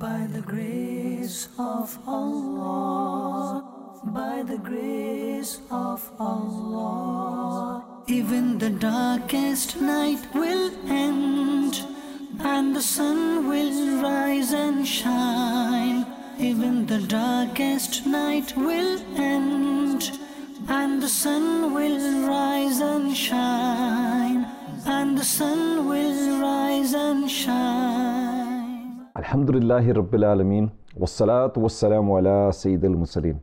By the grace of Allah, by the grace of Allah, even the darkest night will end, and the sun will rise and shine. Even the darkest night will end, and the sun will rise and shine, and the sun will rise and shine. Alhamdulillahi Rabbil Alameen, wassalatu wassalamu ala Sayyidil Mursaleen.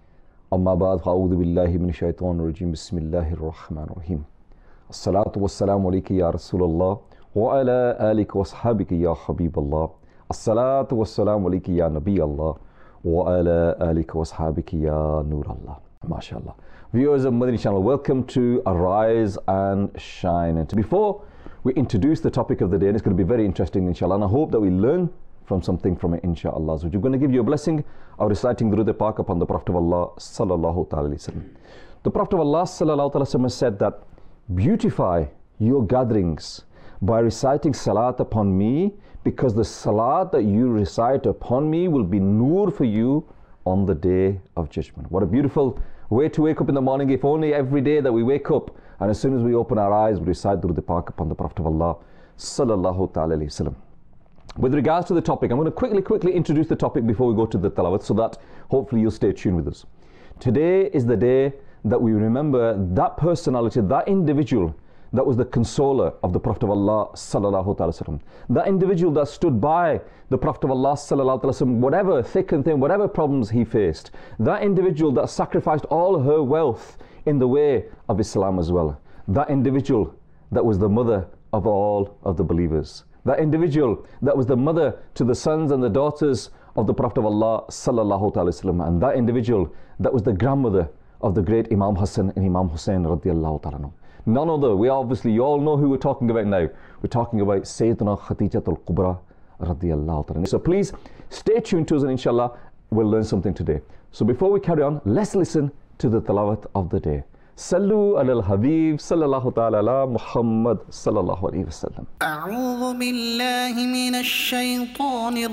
Amma ba'd, fa'udhu billahi min shaitanir rajim, bismillahir rahmanir rahim. Assalatu wassalamu alayka ya Rasulallah, wa ala alika wa ashabika ya Habiballah. Assalatu wassalamu alayka ya Nabi Allah, wa ala alika wa ashabika ya Nur Allah. MashaAllah. Viewers of Madani Channel, welcome to Arise and Shine. And before we introduce the topic of the day, and it's going to be very interesting inshallah, and I hope that we learn from something from it inshallah. So we're going to give you a blessing of reciting the Durud Pak upon the Prophet of Allah sallallahu ta'ala alayhi wa sallam. The Prophet of Allah sallallahu ta'ala alayhi wa sallam said that beautify your gatherings by reciting salat upon me, because the salat that you recite upon me will be nur for you on the day of judgment. What a beautiful way to wake up in the morning. If only every day that we wake up and as soon as we open our eyes we recite Durud Pak upon the Prophet of Allah sallallahu ta'ala alayhi wa sallam. With regards to the topic, I'm going to quickly introduce the topic before we go to the tilawat, so that hopefully you'll stay tuned with us. Today is the day that we remember that personality, that individual that was the consoler of the Prophet of Allah sallallahu ta'ala wasallam. That individual that stood by the Prophet of Allah sallallahu ta'ala wasallam, whatever thick and thin, whatever problems he faced. That individual that sacrificed all her wealth in the way of Islam as well. That individual that was the mother of all of the believers. That individual that was the mother to the sons and the daughters of the Prophet of Allah sallallahu ta'ala wasallam. And that individual that was the grandmother of the great Imam Hassan and Imam Hussain radiyallahu ta'ala anhu. None other. You all know who we're talking about now. We're talking about Sayyidina Khadijatul Kubra radiyallahu ta'ala. So please stay tuned to us and inshallah we'll learn something today. So before we carry on, let's listen to the tilawat of the day. Sallu ala al-Habib sallallahu ta'ala ala Muhammad sallallahu alayhi wa sallam. A'udhu billahi minash shaytanir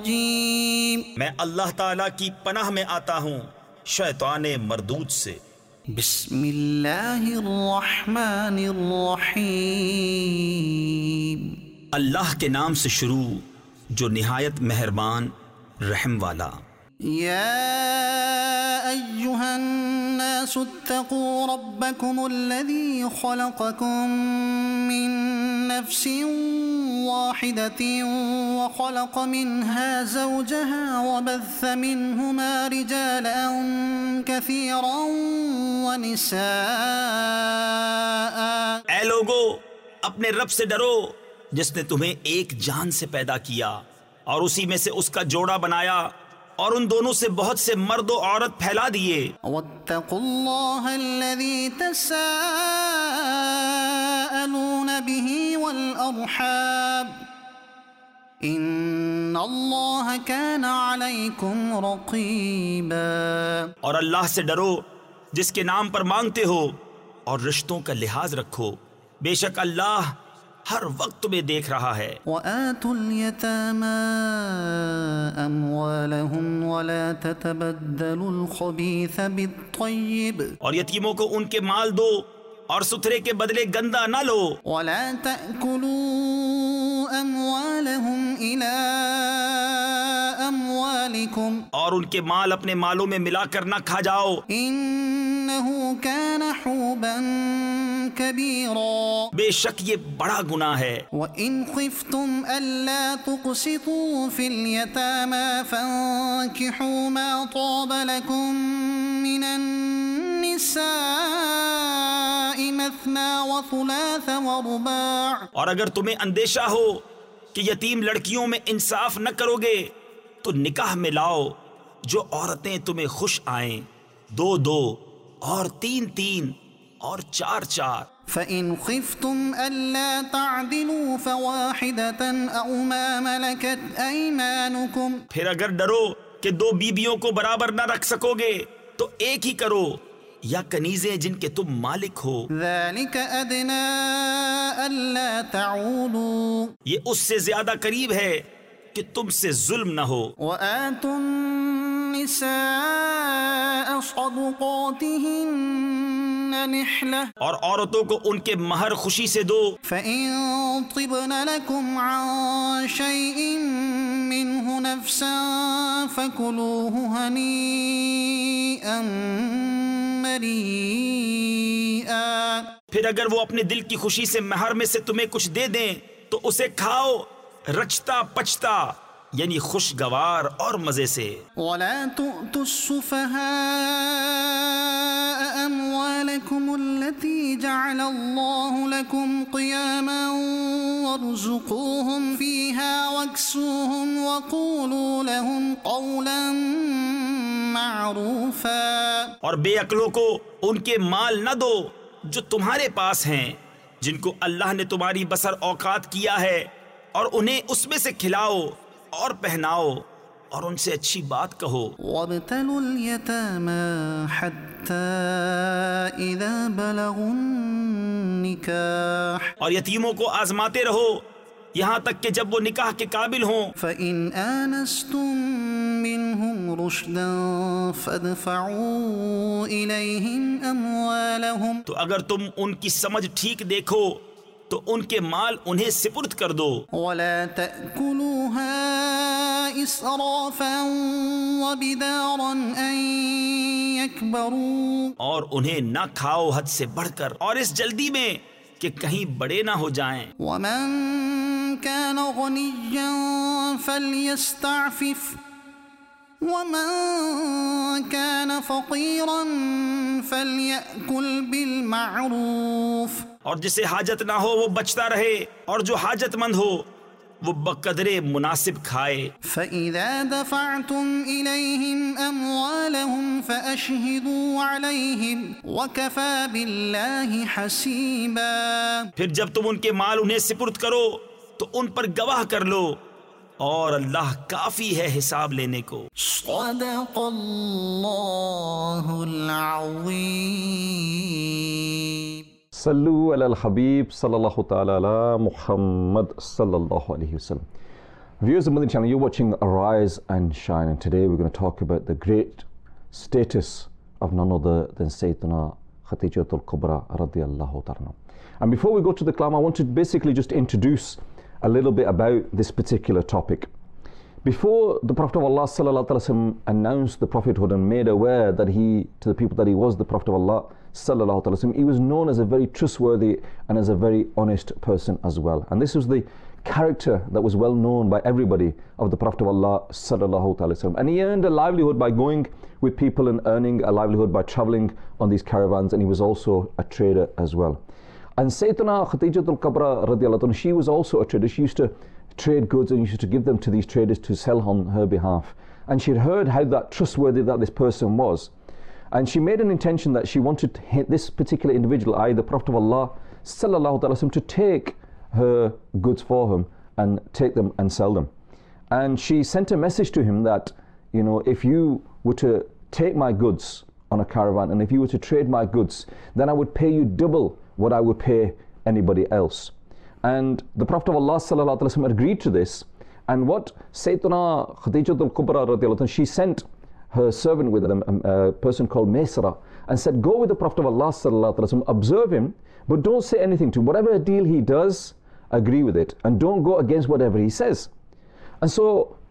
rajim. میں اللہ تعالیٰ کی پناہ میں آتا ہوں شیطان مردود سے. بسم اللہ الرحمن الرحیم. اللہ کے نام سے شروع جو نہایت مہربان رحم والا. يا أيها الناس اتقوا ربكم الذي خلقكم من نفس واحدة وخلق منها زوجها وبث منهما رجالا كثيرا ونساء. اے لوگو اپنے رب سے ڈرو جس نے تمہیں ایک جان سے پیدا کیا اور اسی میں سے اس کا جوڑا بنایا اور ان دونوں سے بہت سے مرد و عورت پھیلا دیے. واتقوا الله الذي تساءلون به والأرحام إن الله كان عليكم رقيبا. اور اللہ سے ڈرو جس کے نام پر مانگتے ہو اور رشتوں کا لحاظ رکھو، بے شک اللہ ہر وقت تمہیں دیکھ رہا ہے. وآتوا اليتامى أموالهم ولا تتبدلوا الخبيث بالطيب. اور یتیموں کو ان کے مال دو اور ستھرے کے بدلے گندا نہ لو. ولا تأكلوا أموالهم إلى أموالكم. اور ان کے مال اپنے مالوں میں ملا کر نہ کھا جاؤ. إنه كان حوبا كبيرا. بے شک یہ بڑا گناہ ہے. وإن خفتم ألا تقسطوا في اليتامى فانكحوا ما طاب لكم من النساء مثنى وثلاث ورباع. اور اگر تمہیں اندیشہ ہو کہ یتیم لڑکیوں میں انصاف نہ کرو گے تو نکاح میں لاؤ جو عورتیں تمہیں خوش آئیں، 2 اور 3 اور 4. فإن خفتم ألا تعدلوا فواحدة أو ما ملكت أيمانكم. پھر اگر ڈرو کہ 2 بیویوں کو برابر نہ رکھ سکو گے تو ایک ہی کرو، یا کنیزیں جن کے تم مالک ہو. ذلك أدنى ألا تعولوا. یہ اس سے زیادہ قریب ہے کہ تم سے ظلم نہ ہو. وآتوا النساء صدقاتهن نحلة اور عورتوں کو ان کے مہر خوشی سے دو. فإن طبن لكم عن شيء منه نفسا فكلوه هنيئا مريئا. پھر اگر وہ اپنے دل کی خوشی سے مہر میں سے تمہیں کچھ دے دیں تو اسے کھاؤ رچتا پچتا، یعنی خوشگوار اور مزے سے. ولا تؤتوا السفهاء أموالكم التي جعل الله لكم قياما وارزقوهم فيها واكسوهم وقولوا لهم قولا معروفا. اور بے عقلوں کو ان کے مال نہ دو جو تمہارے پاس ہیں، جن کو اللہ نے تمہاری بسر اوقات کیا ہے، اور انہیں اس میں سے کھلاؤ اور پہناؤ اور ان سے اچھی بات کہو. وابتلوا اليتامى حتى إذا بلغوا النكاح اور یتیموں کو آزماتے رہو یہاں تک کہ جب وہ نکاح کے قابل ہوں. فإن آنستم منهم رشدا فادفعوا إليهم أموالهم. تو اگر تم ان کی سمجھ ٹھیک دیکھو تو ان کے مال انہیں سپرد کر دو. ولا تأكلوها إسرافا وبدارا أن يكبروا. اور انہیں نہ کھاؤ حد سے بڑھ کر اور اس جلدی میں کہ کہیں بڑے نہ ہو جائیں. ومن كان غنيا فليستعفف ومن كان فقيرا فليأكل بالمعروف. اور جسے حاجت نہ ہو وہ بچتا رہے اور جو حاجت مند ہو وہ بقدر مناسب کھائے. فإذا دفعتم إليهم أموالهم فأشهدوا عليهم وكفى بالله حسيبا. پھر جب تم ان کے مال انہیں سپرد کرو تو ان پر گواہ کر لو اور اللہ کافی ہے حساب لینے کو. صدق اللہ العظیم. صلو علی الحبیب صلی اللہ تعالی علی Muhammad sallallahu alayhi wasallam. Viewers of Madani channel, you're watching Arise and Shine, and today we're going to talk about the great status of none other than Sayyidina Khadijatul Kubra radiyallahu ta'ala. And before we go to the kalam, I want to basically just introduce a little bit about this particular topic. Before the Prophet of Allah sallallahu alaihi wasallam announced the prophethood and made aware that to the people that he was the Prophet of Allah sallallahu alaihi wasallam, he was known as a very trustworthy and as a very honest person as well. And this was the character that was well known by everybody of the Prophet of Allah sallallahu alaihi wasallam. And he earned a livelihood by going with people and earning a livelihood by traveling on these caravans, and he was also a trader as well. And Sayyidina Khadijatul Kubra radiyallahu anha, she was also a trader. She used to trade goods and used to give them to these traders to sell on her behalf. And she had heard how that trustworthy that this person was. And she made an intention that she wanted this particular individual, the Prophet of Allah sallallahu alaihi wasallam, to take her goods for him and take them and sell them. And she sent a message to him that, if you were to take my goods on a caravan and if you were to trade my goods, then I would pay you double what I would pay anybody else. And the Prophet of Allah sallallahu alaihi wasallam agreed to this. And what Sayyidina Khadijatul Kubra radiyallahu anha, she sent her servant with them, a person called Maysara, and said, go with the Prophet of Allah sallallahu alaihi wasallam, observe him, but don't say anything to him. Whatever deal he does, agree with it, and don't go against whatever he says. And so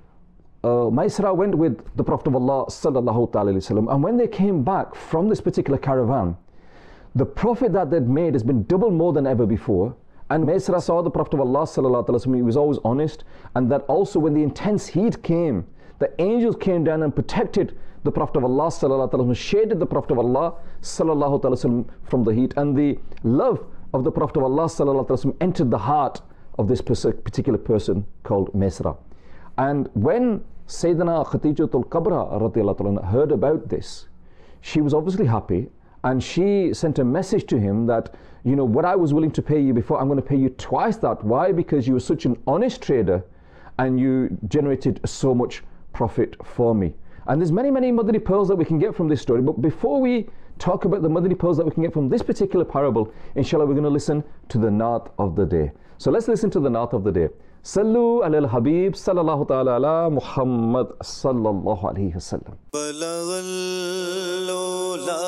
Maysara went with the Prophet of Allah sallallahu alaihi wasallam, and when they came back from this particular caravan, the profit that they'd made has been double more than ever before. And Maysara saw the Prophet of Allah sallallahu alaihi wasallam, he was always honest, and that also when the intense heat came, the angels came down and protected the Prophet of Allah sallallahu alaihi wasallam, shaded the Prophet of Allah sallallahu alaihi wasallam from the heat, and the love of the Prophet of Allah sallallahu alaihi wasallam entered the heart of this particular person called Maysara. And when Sayyidina Khadijatul Kubra radiyallahu anha heard about this, she was obviously happy, and she sent a message to him that, what I was willing to pay you before, I'm going to pay you twice that. Why? Because you were such an honest trader and you generated so much profit for me. And there's many Madani pearls that we can get from this story. But before we talk about the Madani pearls that we can get from this particular parable, inshallah, we're going to listen to the Naat of the day. So let's listen to the Naat of the day. صلو علی الحبیب صلی اللہ تعالی علی محمد صلی اللہ علیہ وسلم. بلغ العلا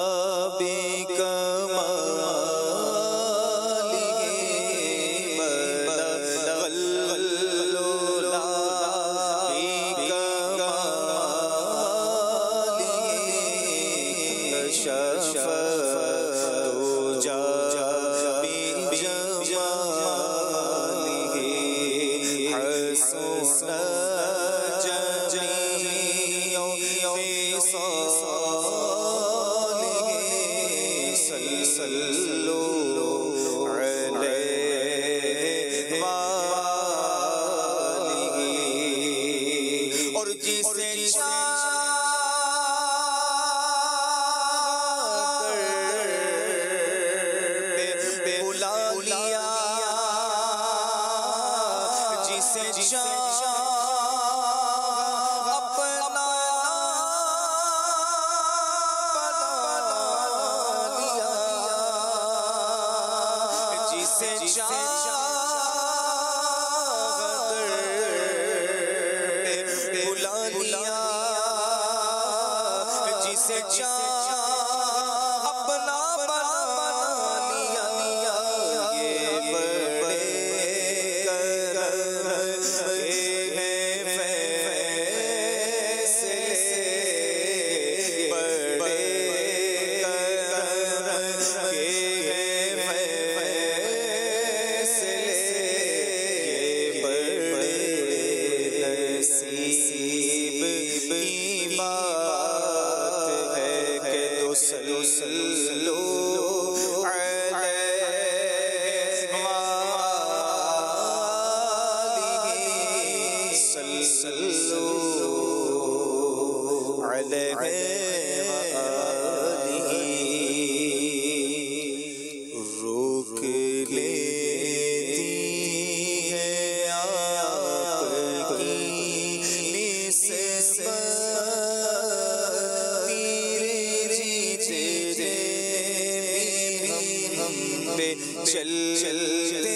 بکمالہ، بلغ العلا بکمالہ، کشف الدجی بجمالہ، حسن جمیع خصالہ، صلوا علیہ وآلہ. اور جسے بلا لیا، جسے اپنا بنا لیا، جسے بلا لیا، جسے اپنا بنا لیا. یہ بڑے کرم کے فیصلے، بڑے کرم کے فیصلے، یہ بڑے نصیب کی بات ہے کہ تو صلو علیہ وآلہ، صلو علیہ وآلہ. روک لیتی ہے آپ کی نسبت، تیرے جیتے بھی ہم پہ چلتے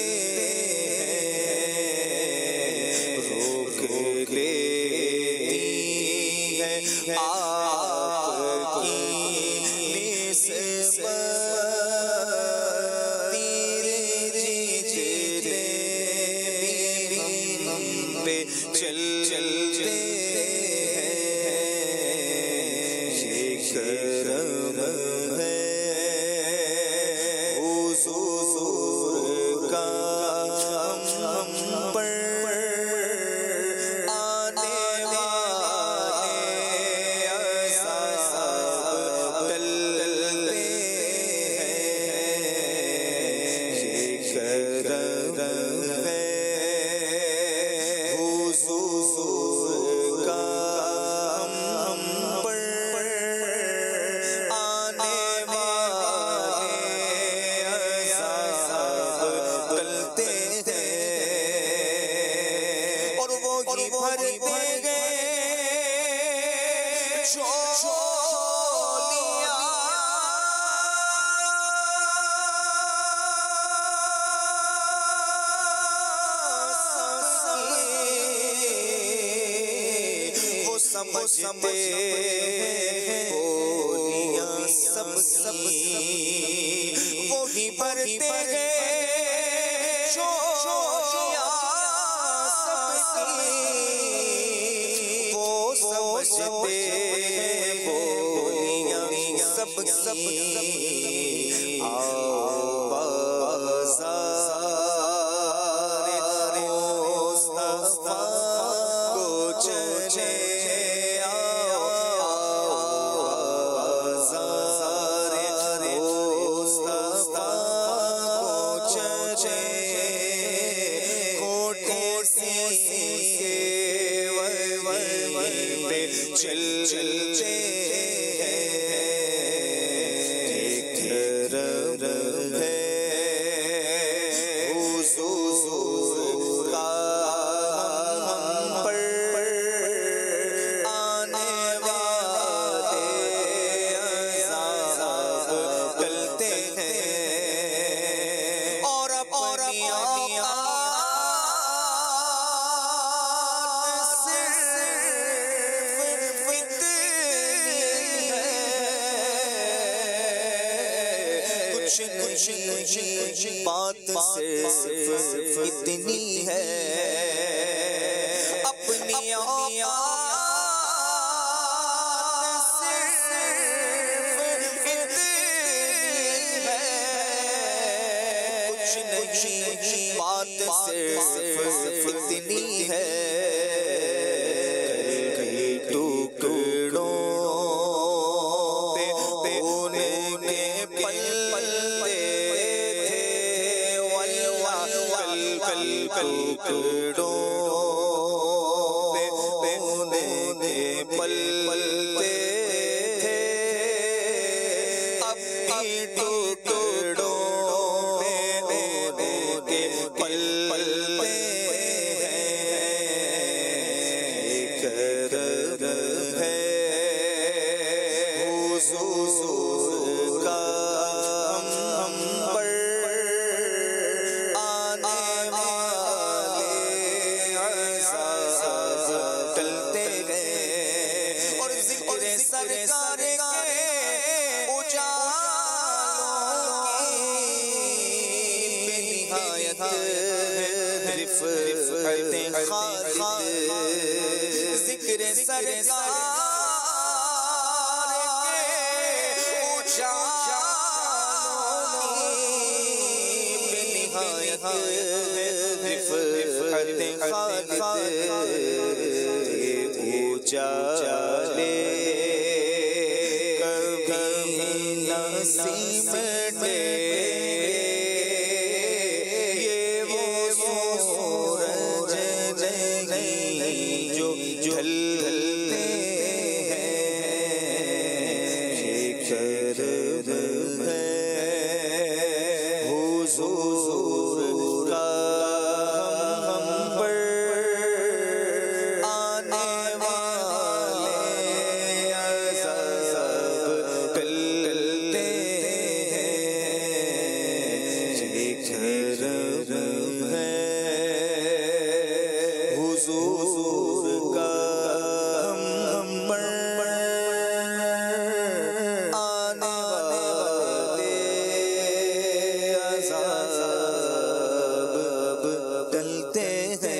ہیں. روک لیتی ہے آپ کی نسبت، تیرے جیتے بھی ہم پہ چلتے ہیں. یہ کرم ہے حضور کا ہم پر، آنے والے عذاب ٹلتے ہیں. یہ کرم ہے حضور کا ہم پر، آنے والے عذاب ٹلتے ہیں. اور وہ ہی بھرتے گئے جھولیاں، وہ سمجھتے بولیاں سب وہی بھرتے گئے جھولیاں سب، وہ سمجھتے بولیاں سب. آؤ بازار مصطفیٰ کو چلے، آؤ بازار مصطفیٰ کو چلے. کوٹے سے چلتے ہیں. کرم ہے حضور کا ہم پر، آنے والے عذاب ٹلتے ہیں. اور اپنی کچھ نہیں بات صرف اتنی ہے اپنی اوقات صرف اتنی ہے کچھ نہیں بات صرف اتنی ہے ذکر سرکار اجالے کبھی نسیم میں یہ وہ سورج نہیں جو ڈھلتے ہیں یہ کرم ہے حضور کا ہم پر آنے والے عذاب ٹلتے ہیں یہ کرم ہے حضور کا ہم پر آنے والے عذاب ٹلتے ہیں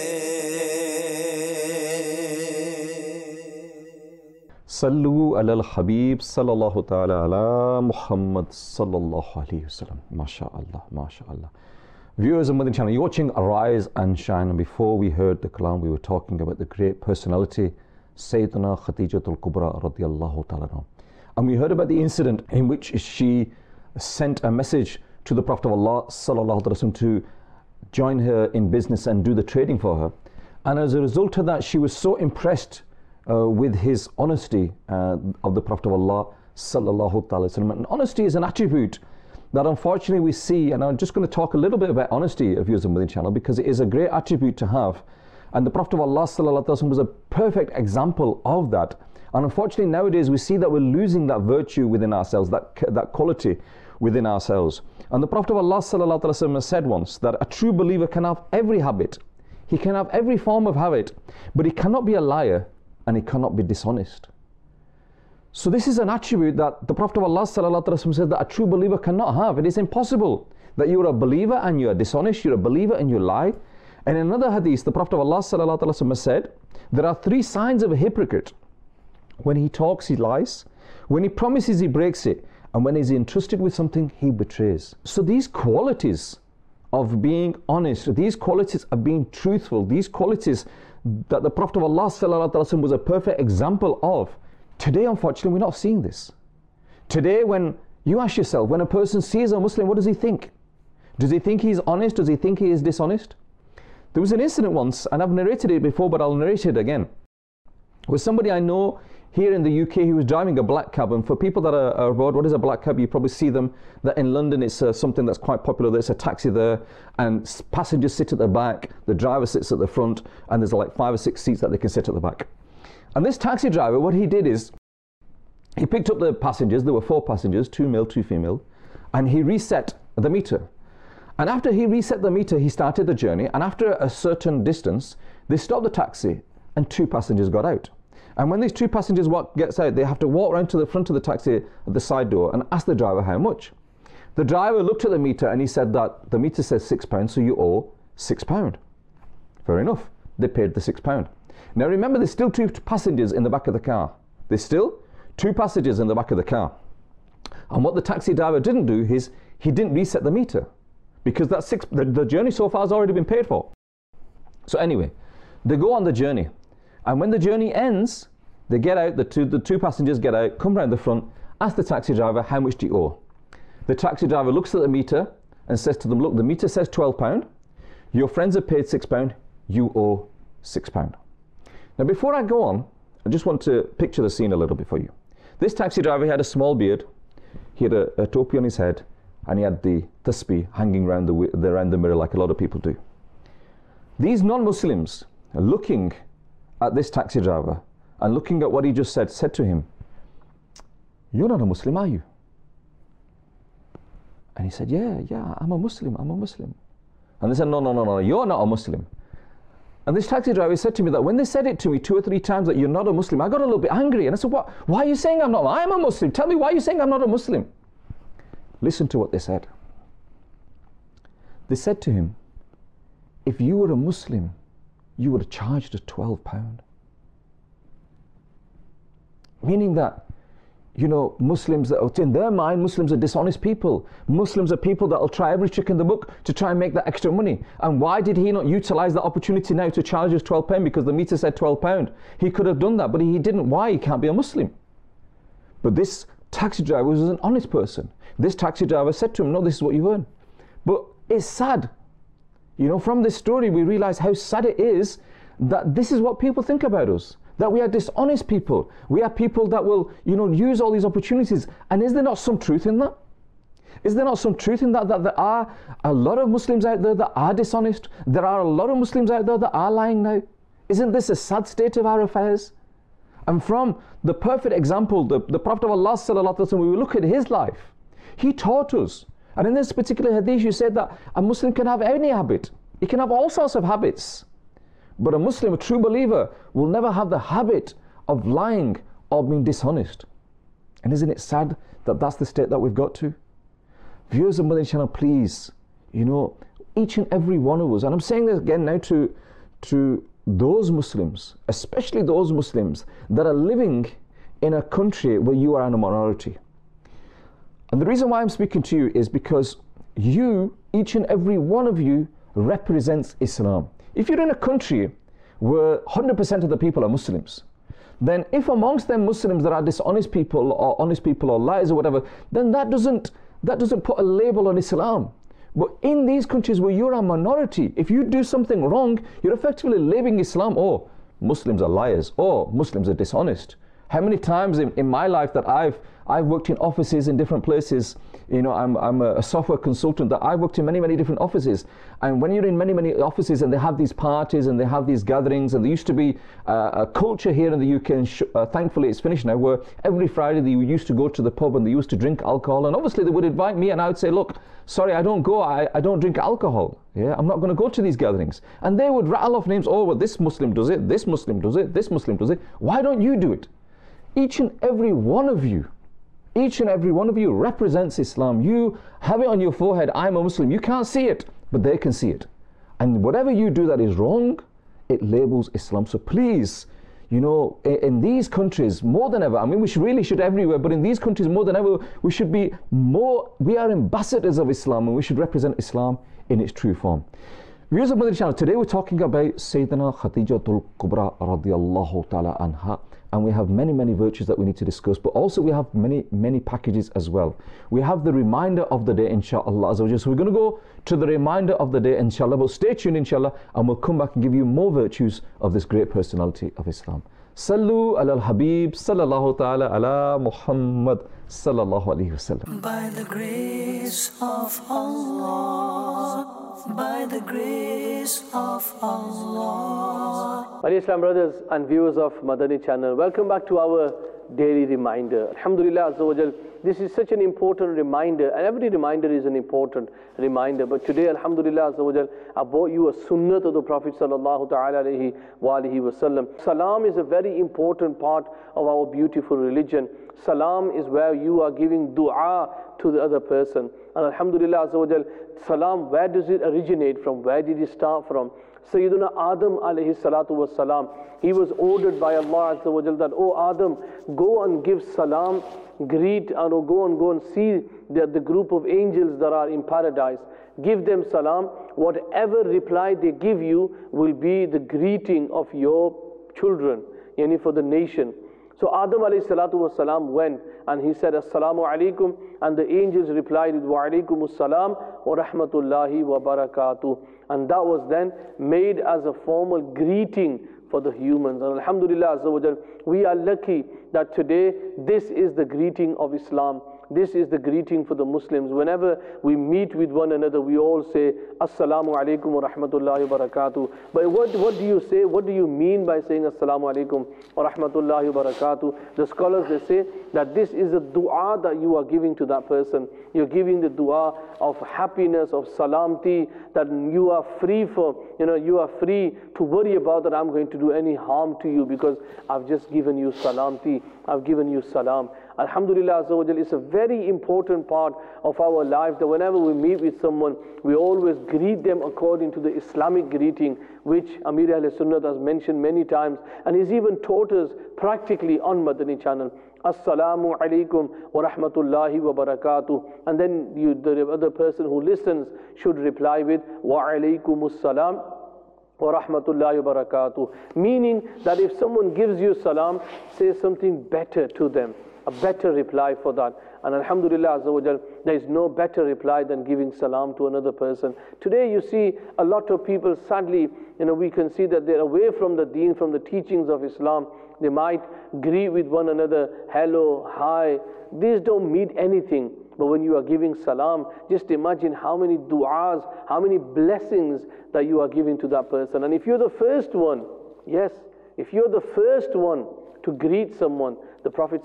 صلو علی الحبیب صلی اللہ تعالی علی محمد صلی اللہ علیہ وسلم. MashaAllah, MashaAllah. Viewers of Madani Channel, you're watching Arise and Shine. And before we heard the kalam, we were talking about the great personality, Sayyidina Khadijatul Kubra radiyallahu ta'ala anha. And we heard about the incident in which she sent a message to the Prophet of Allah sallallahu alaihi wasallam to join her in business and do the trading for her. And as a result of that, she was so impressed with his honesty of the Prophet of Allah sallallahu alaihi wasallam. And honesty is an attribute that unfortunately we see, and I'm just going to talk a little bit about honesty of viewers of Madani Channel, because it is a great attribute to have. And the Prophet of Allah sallallahu alaihi wasallam was a perfect example of that. And unfortunately nowadays we see that we're losing that virtue within ourselves, that quality within ourselves. And the Prophet of Allah sallallahu alaihi wasallam said once that a true believer can have every habit, he can have every form of habit, but he cannot be a liar and he cannot be dishonest. So this is an attribute that the Prophet of Allah sallallahu alaihi wasallam said that a true believer cannot have. It is impossible that you are a believer and you are dishonest, you're a believer and you lie. And in another hadith, the Prophet of Allah sallallahu alaihi wasallam said, there are 3 signs of a hypocrite. When he talks, he lies. When he promises, he breaks it. And when he's entrusted with something, he betrays. So these qualities of being honest, these qualities of being truthful, these qualities that the Prophet of Allah sallallahu alaihi wasallam was a perfect example of, today unfortunately we're not seeing this. Today when you ask yourself, when a person sees a Muslim, what does he think? Does he think he's honest? Does he think he is dishonest? There was an incident once, and I've narrated it before, but I'll narrate it again, with somebody I know here in the UK. He was driving a black cab, and for people that are abroad, what is a black cab? You probably see them, that in London it's something that's quite popular. There's a taxi there, and passengers sit at the back, the driver sits at the front, and there's like 5 or 6 seats that they can sit at the back. And this taxi driver, what he did is, he picked up the passengers. There were 4 passengers, 2 male, 2 female, and he reset the meter. And after he reset the meter, he started the journey, and after a certain distance, they stopped the taxi, and 2 passengers got out. And when these 2 passengers gets out, they have to walk around to the front of the taxi at the side door and ask the driver how much. The driver looked at the meter and he said that the meter says £6, so you owe £6. Fair enough. They paid the £6. Now remember, there's still 2 passengers in the back of the car. There's still 2 passengers in the back of the car. And what the taxi driver didn't do is he didn't reset the meter, because the journey so far has already been paid for. So anyway, they go on the journey, and when the journey ends, they get out, the two passengers get out, come round the front, ask the taxi driver, how much do you owe? The taxi driver looks at the meter and says to them, look, the meter says £12, your friends have paid £6, you owe £6. Now before I go on, I just want to picture the scene a little bit for you. This taxi driver, he had a small beard, he had a topi on his head, and he had the tasbih hanging around the mirror like a lot of people do. These non-Muslims are looking at this taxi driver and looking at what he just said to him, you're not a Muslim, are you? And he said, yeah, I'm a Muslim. And they said, no, you're not a Muslim. And this taxi driver said to me that when they said it to me 2 or 3 times that you're not a Muslim, I got a little bit angry. And I said, why are you saying I'm not? I'm a Muslim. Tell me, why are you saying I'm not a Muslim? Listen to what they said. They said to him, if you were a Muslim, you would have charged us £12. Meaning that, you know, Muslims, in their mind, Muslims are dishonest people. Muslims are people that will try every trick in the book to try and make that extra money. And why did he not utilize the opportunity now to charge us £12? Because the meter said £12. He could have done that, but he didn't. Why? He can't be a Muslim. But this taxi driver was an honest person. This taxi driver said to him, no, this is what you earn. But it's sad. You know, from this story, we realize how sad it is that this is what people think about us. That we are dishonest people. We are people that will, you know, use all these opportunities. And is there not some truth in that? Is there not some truth in that there are a lot of Muslims out there that are dishonest? There are a lot of Muslims out there that are lying now. Isn't this a sad state of our affairs? And from the perfect example, the Prophet of Allah sallallahu alaihi wasallam, when we look at his life, he taught us. And in this particular hadith, you said that a Muslim can have any habit. He can have all sorts of habits. But a Muslim, a true believer, will never have the habit of lying or being dishonest. And isn't it sad that that's the state that we've got to? Viewers of Madani Channel, please, you know, each and every one of us, and I'm saying this again now to those Muslims, especially those Muslims that are living in a country where you are in a minority. And the reason why I'm speaking to you is because you, each and every one of you, represents Islam. If you're in a country where 100% of the people are Muslims, then if amongst them Muslims there are dishonest people or honest people or liars or whatever, then that doesn't put a label on Islam. But in these countries where you're a minority, if you do something wrong, you're effectively labeling Islam, oh, Muslims are liars, or Muslims are dishonest. How many times in my life that I've worked in offices in different places, you know, I'm a software consultant, that I've worked in many different offices. And when you're in many offices and they have these parties and they have these gatherings, and there used to be a culture here in the UK, and thankfully it's finished now, where every Friday they used to go to the pub and they used to drink alcohol. And obviously they would invite me and I would say, look, sorry, I don't go, I don't drink alcohol. Yeah, I'm not going to go to these gatherings. And they would rattle off names, oh, well, this Muslim does it, this Muslim does it, this Muslim does it. Why don't you do it? Each and every one of you represents Islam. You have it on your forehead, I'm a Muslim. You can't see it, but they can see it. And whatever you do that is wrong, it labels Islam. So please, you know, in these countries, more than ever, I mean, we should everywhere, but in these countries more than ever, we are ambassadors of Islam, and we should represent Islam in its true form. Viewers of Madani Channel, today we're talking about Sayyidina Khadijatul Kubra radiyallahu ta'ala anha. And we have many virtues that we need to discuss, but also we have many packages as well. We have the reminder of the day, inshallah. So we're going to go to the reminder of the day, inshallah. But stay tuned, inshallah, and we'll come back and give you more virtues of this great personality of Islam. Sallu ala al-Habib, sallallahu ta'ala ala Muhammad, sallallahu alayhi wasallam. By the grace of Allah, by the grace of Allah. My Islam brothers and viewers of Madani Channel, welcome back to our daily reminder. Alhamdulillah Azza wa Jal, this is such an important reminder, and every reminder is an important reminder. But today, Alhamdulillah Azza wa Jal, I brought you a sunnah of the Prophet sallallahu ta'ala alayhi wa alihi wasallam. Salam is a very important part of our beautiful religion. Salam is where you are giving dua to the other person. And Alhamdulillah Azza wa Jal, salam, where does it originate from? Where did it start from? Sayyiduna Adam alayhi salatu was salam. He was ordered by Allah Azza wa Jal that, oh Adam, go and give salam, greet, and go and see the group of angels that are in paradise. Give them salam. Whatever reply they give you will be the greeting of your children, yani for the nation. So Adam alayhi salatu was salam went and he said, Assalamu alaikum, and the angels replied with Wa alaikum assalam wa rahmatullahi wa barakatuh. And that was then made as a formal greeting for the humans. And Alhamdulillah Azza wa Jal, we are lucky that today this is the greeting of Islam. This is the greeting for the Muslims. Whenever we meet with one another, we all say, Assalamu alaikum wa rahmatullahi wa barakatuh. But what do you say? What do you mean by saying Assalamu alaikum wa rahmatullahi wa barakatuh? The scholars, they say that this is a dua that you are giving to that person. You're giving the dua of happiness, of salamti, that you are free from, you are free to worry about that I'm going to do any harm to you because I've just given you salamti, I've given you salam. Alhamdulillah Azza wa Jal, it's a very important part of our life that whenever we meet with someone, we always greet them according to the Islamic greeting, which Amir Ahl Sunnah has mentioned many times, and he's even taught us practically on Madani channel. Assalamu alaikum wa rahmatullahi wa barakatuh. And then the other person who listens should reply with Wa alaikum assalam wa rahmatullahi wa barakatuh. Meaning that if someone gives you salam, say something better to them, a better reply for that. And Alhamdulillah Azza wa Jal, there is no better reply than giving salam to another person. Today you see a lot of people, sadly, we can see that they're away from the deen, from the teachings of Islam. They might greet with one another, hello, hi. These don't mean anything. But when you are giving salam, just imagine how many du'as, how many blessings that you are giving to that person. And if you're the first one, yes, if you're the first one to greet someone, the Prophet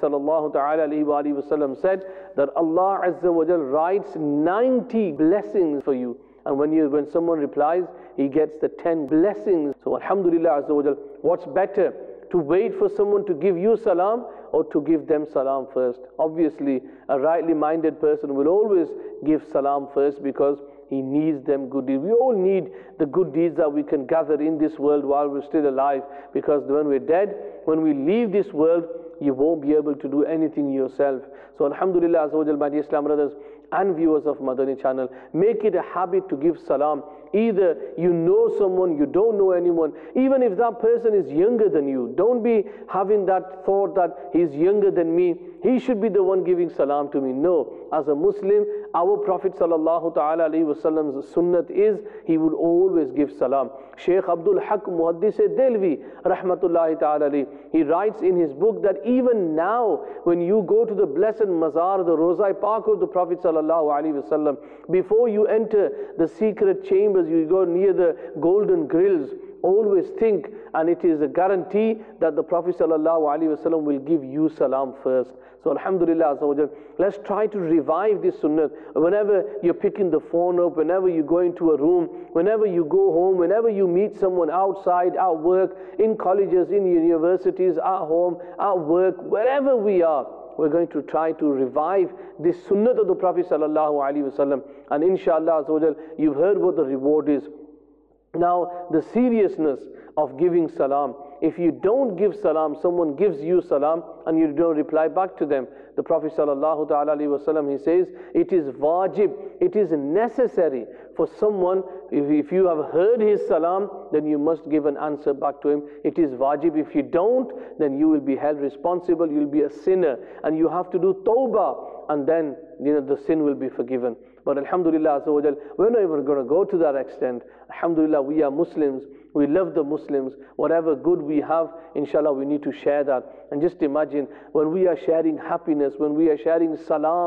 ﷺ said that Allah Azza wa Jal writes 90 blessings for you. And when someone replies, he gets the 10 blessings. So Alhamdulillah Azza wa Jal, what's better? To wait for someone to give you salam or to give them salam first? Obviously, a rightly minded person will always give salam first because he needs them good deeds. We all need the good deeds that we can gather in this world while we're still alive, because when we're dead, when we leave this world, you won't be able to do anything yourself. So Alhamdulillah Azza wa Jal, my dear Islam brothers and viewers of Madani channel, make it a habit to give salam. Either you know someone, you don't know anyone, even if that person is younger than you, don't be having that thought that he's younger than me, he should be the one giving salam to me. No, as a Muslim, our Prophet sallallahu ta'ala alayhi wasallam's sunnat is, he would always give salam. Shaykh Abdul Haq Muhaddis Delvi rahmatullahi ta'ala alayhi, he writes in his book that even now when you go to the blessed mazar, the Rozai Park of the Prophet sallallahu alayhi wasallam, before you enter the secret chambers, you go near the golden grills, always think, and it is a guarantee that the Prophet ﷺ will give you salam first. So Alhamdulillah Azza wa Jal, let's try to revive this sunnah. Whenever you're picking the phone up, whenever you go into a room, whenever you go home, whenever you meet someone outside, at work, in colleges, in universities, at home, at work, wherever we are, we're going to try to revive this sunnah of the Prophet ﷺ. And inshallah Azza wa Jal, you've heard what the reward is. Now, the seriousness of giving salam. If you don't give salam, someone gives you salam and you don't reply back to them. The Prophet ﷺ, he says, it is wajib, it is necessary for someone, if you have heard his salam, then you must give an answer back to him. It is wajib. If you don't, then you will be held responsible, you will be a sinner, and you have to do tawbah, and then the sin will be forgiven. But Alhamdulillah Azza wa Jal, we're not even going to go to that extent. Alhamdulillah, we are Muslims. We love the Muslims. Whatever good we have, inshallah, we need to share that. And just imagine, when we are sharing happiness, when we are sharing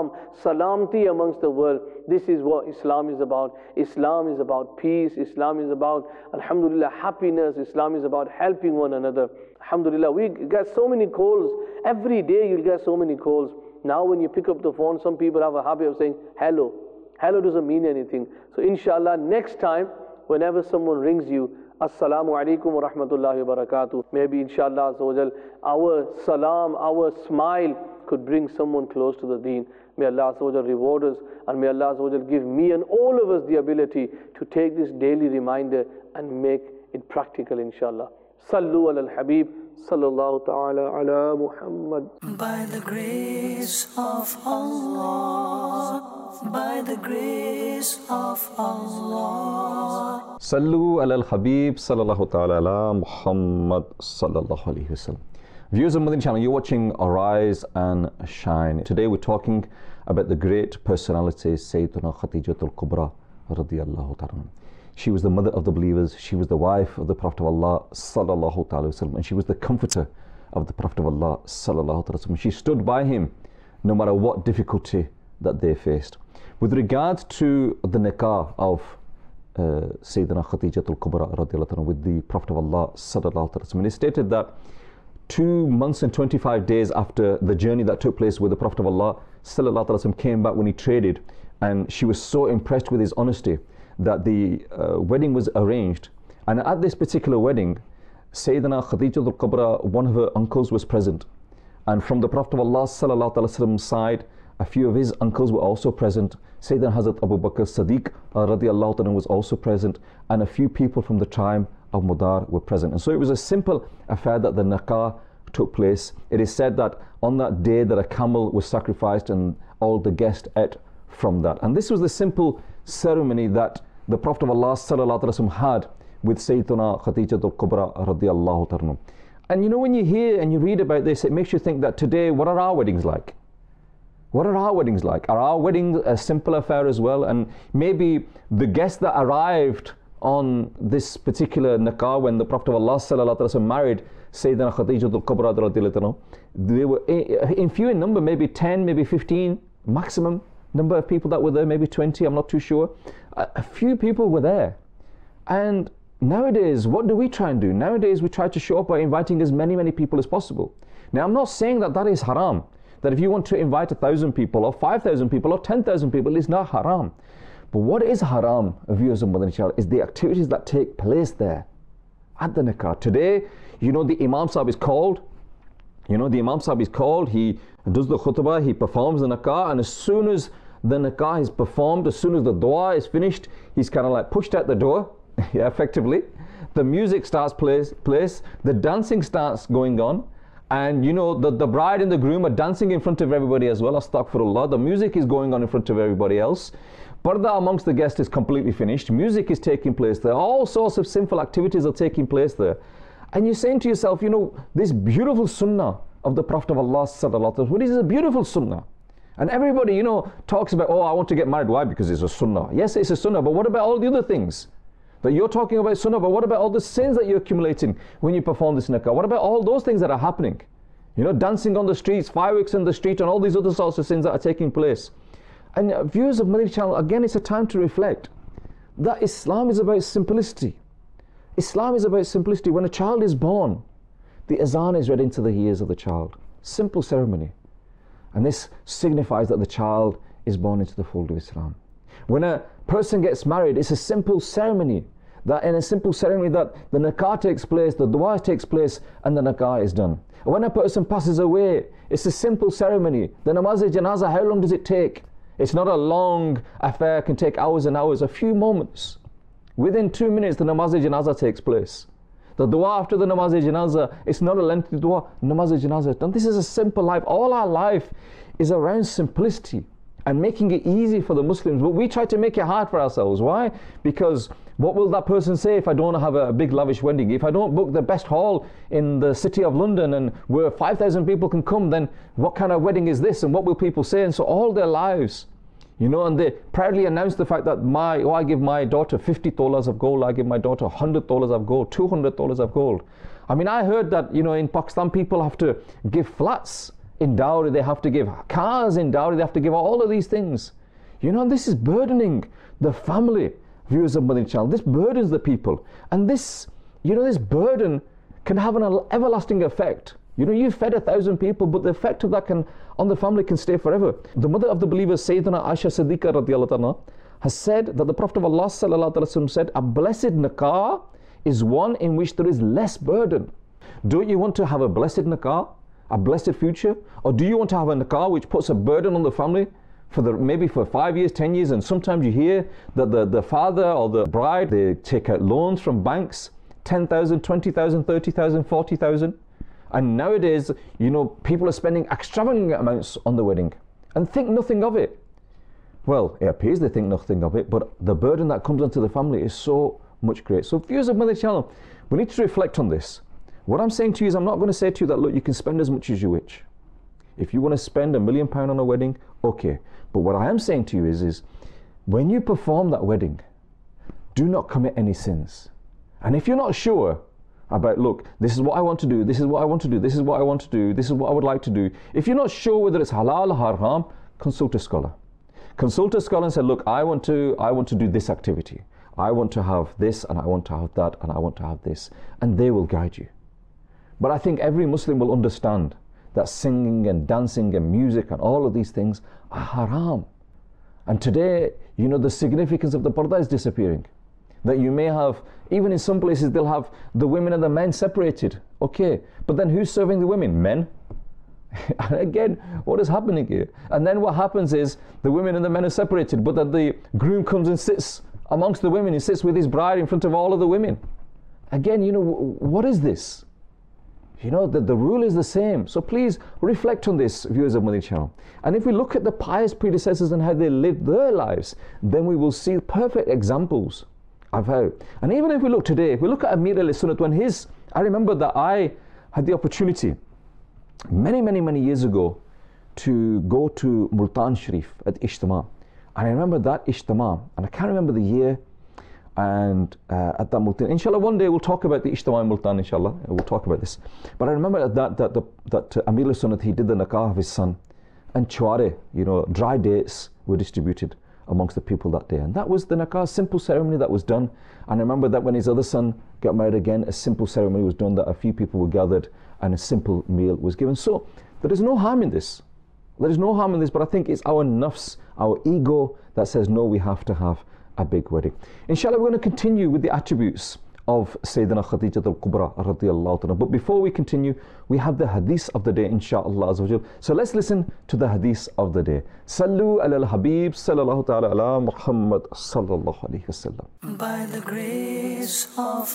salamti amongst the world, this is what Islam is about. Islam is about peace. Islam is about, alhamdulillah, happiness. Islam is about helping one another. Alhamdulillah, we get so many calls Every day you'll get so many calls. Now when you pick up the phone, some people have a habit of saying hello. Hello doesn't mean anything. So inshallah, next time, whenever someone rings you, Assalamu alaikum wa rahmatullahi wa barakatuh. Maybe inshallah our salam, our smile could bring someone close to the deen. May Allah reward us, and may Allah give me and all of us the ability to take this daily reminder and make it practical, inshallah. Sallu ala al-Habib, sallallahu ta'ala ala Muhammad. By the grace of Allah, by the grace of Allah. Sallu ala al-Habib, sallallahu ta'ala ala Muhammad, sallallahu alayhi wa sallam. Viewers of Madani Channel, you're watching Arise and Shine. Today we're talking about the great personality, Sayyiduna Khadijatul Kubra, radiyallahu ta'ala. She was the mother of the believers, she was the wife of the Prophet of Allah, sallallahu ta'ala wasallam, and she was the comforter of the Prophet of Allah, sallallahu ta'ala wasallam. She stood by him no matter what difficulty that they faced. With regard to the nikah of Sayyidina Khadijatul Kubra, radiyallahu ta'ala, with the Prophet of Allah, sallallahu ta'ala wasallam, it stated that 2 months and 25 days after the journey that took place with the Prophet of Allah, sallallahu alaihi wasallam, came back when he traded, and she was so impressed with his honesty that the wedding was arranged. And at this particular wedding, Sayyidina Khadijatul Kubra, one of her uncles, was present, and from the Prophet of Allah sallallahu alaihi wasallam's side, a few of his uncles were also present. Sayyidina Hazrat Abu Bakr Siddiq radiyallahu ta'ala was also present, and a few people from the tribe of Mudar were present. And so it was a simple affair that the nikah took place. It is said that on that day that a camel was sacrificed and all the guests ate from that. And this was the simple ceremony that the Prophet of Allah sallallahu alaihi wasallam had with Sayyidina Khadijatul Kubra radiyallahu ta'ala. And you know, when you hear and you read about this, it makes you think that today, what are our weddings like? What are our weddings like? Are our weddings a simple affair as well? And maybe the guests that arrived on this particular nikah when the Prophet of Allah sallallahu alaihi wasallam married Sayyidina Khadijatul Kubra radiyallahu anha, they were in few in number, maybe 10, maybe 15 maximum number of people that were there, maybe 20, I'm not too sure. A few people were there. And nowadays, what do we try and do? Nowadays we try to show up by inviting as many people as possible. Now, I'm not saying that that is haram, that if you want to invite 1,000 people or 5,000 people or 10,000 people, it's not haram. But what is haram, viewers of Madani Channel, is the activities that take place there at the nikah. Today, you know, the Imam Sahib is called. You know, the Imam Sahib is called. He does the khutbah, he performs the nikah, and as soon as the nikah is performed, as soon as the dua is finished, he's kind of like pushed out the door, yeah, effectively. The music starts place, the dancing starts going on, and you know, the bride and the groom are dancing in front of everybody as well, astaghfirullah. The music is going on in front of everybody else. Parda amongst the guests is completely finished. Music is taking place there. All sorts of sinful activities are taking place there. And you're saying to yourself, you know, this beautiful sunnah of the Prophet of Allah sallallahu alaihi wasallam, what is a beautiful sunnah? And everybody, you know, talks about, oh, I want to get married. Why? Because it's a sunnah. Yes, it's a sunnah, but what about all the other things that you're talking about sunnah? But what about all the sins that you're accumulating when you perform this nikah? What about all those things that are happening? You know, dancing on the streets, fireworks in the street, and all these other sorts of sins that are taking place. And viewers of Madani Channel, again, it's a time to reflect that Islam is about simplicity. Islam is about simplicity. When a child is born, the azan is read into the ears of the child. Simple ceremony. And this signifies that the child is born into the fold of Islam. When a person gets married, it's a simple ceremony. That in a simple ceremony that the nikah takes place, the dua takes place, and the nikah is done. When a person passes away, it's a simple ceremony. The namaz-e-janazah, how long does it take? It's not a long affair, it can take hours and hours, a few moments. Within 2 minutes, the namaz-e-janazah takes place. The dua after the namaz-e-janazah, it's not a lengthy dua, namaz-e-janazah. And this is a simple life. All our life is around simplicity and making it easy for the Muslims. But we try to make it hard for ourselves. Why? Because what will that person say if I don't have a big lavish wedding? If I don't book the best hall in the city of London and where 5,000 people can come, then what kind of wedding is this? And what will people say? And so all their lives, you know, and they proudly announce the fact that I give my daughter $50 of gold, I give my daughter $100 of gold, $200 of gold. I mean, I heard that, you know, in Pakistan people have to give flats in dowry, they have to give cars in dowry, they have to give all of these things. You know, this is burdening the family, viewers of Madani Channel. This burdens the people. And this, you know, this burden can have an everlasting effect. You know, you fed 1,000 people, but the effect of that on the family can stay forever. The mother of the believers, Sayyidina Aisha Siddiqa radiallahu anha, has said that the Prophet of Allah sallallahu alaihi wasallam said, a blessed nikah is one in which there is less burden. Don't you want to have a blessed nikah, a blessed future? Or do you want to have a nikah which puts a burden on the family maybe for 5 years, 10 years, and sometimes you hear that the father or the bride, they take out loans from banks, 10,000, 20,000, 30,000, 40,000. And nowadays, you know, people are spending extravagant amounts on the wedding and think nothing of it. Well, it appears they think nothing of it, but the burden that comes onto the family is so much great. So viewers of Madani Channel, we need to reflect on this. What I'm saying to you is, I'm not going to say to you that, look, you can spend as much as you wish. If you want to spend £1 million on a wedding, okay. But what I am saying to you is when you perform that wedding, do not commit any sins. And if you're not sure about, look, this is what I want to do, this is what I want to do, this is what I want to do, this is what I would like to do. If you're not sure whether it's halal or haram, consult a scholar. Consult a scholar and say, look, I want to do this activity. I want to have this, and I want to have that, and I want to have this. And they will guide you. But I think every Muslim will understand that singing and dancing and music and all of these things are haram. And today, you know, the significance of the parda is disappearing. That you may have, even in some places, they'll have the women and the men separated. Okay, but then who's serving the women? Men? And again, what is happening here? And then what happens is the women and the men are separated, but that the groom comes and sits amongst the women. He sits with his bride in front of all of the women. Again, you know, what is this? You know, the rule is the same. So please reflect on this, viewers of Madani Channel. And if we look at the pious predecessors and how they lived their lives, then we will see perfect examples of how. And even if we look today, if we look at Amir al-Sunnat, when I remember that I had the opportunity many years ago to go to Multan Sharif at Ijtima. And I remember that Ijtima, and I can't remember the year, and at that Multan, inshallah one day we'll talk about the Ijtima in Multan, inshallah, we'll talk about this. But I remember that Amir al-Sunnat, he did the nikah of his son, and chware, you know, dry dates were distributed amongst the people that day. And that was the nikah, simple ceremony that was done. And I remember that when his other son got married again, a simple ceremony was done, that a few people were gathered and a simple meal was given. So there is no harm in this. There is no harm in this, but I think it's our nafs, our ego that says, no, we have to have a big wedding. Inshallah, we're going to continue with the attributes of Sayyidina Khadija al-Kubra radiyallahu anha. But before we continue, we have the hadith of the day, inshallah azza wa jal. So let's listen to the hadith of the day. Sallu ala al-Habib sallallahu ta'ala ala Muhammad sallallahu alayhi wa sallam. By the grace of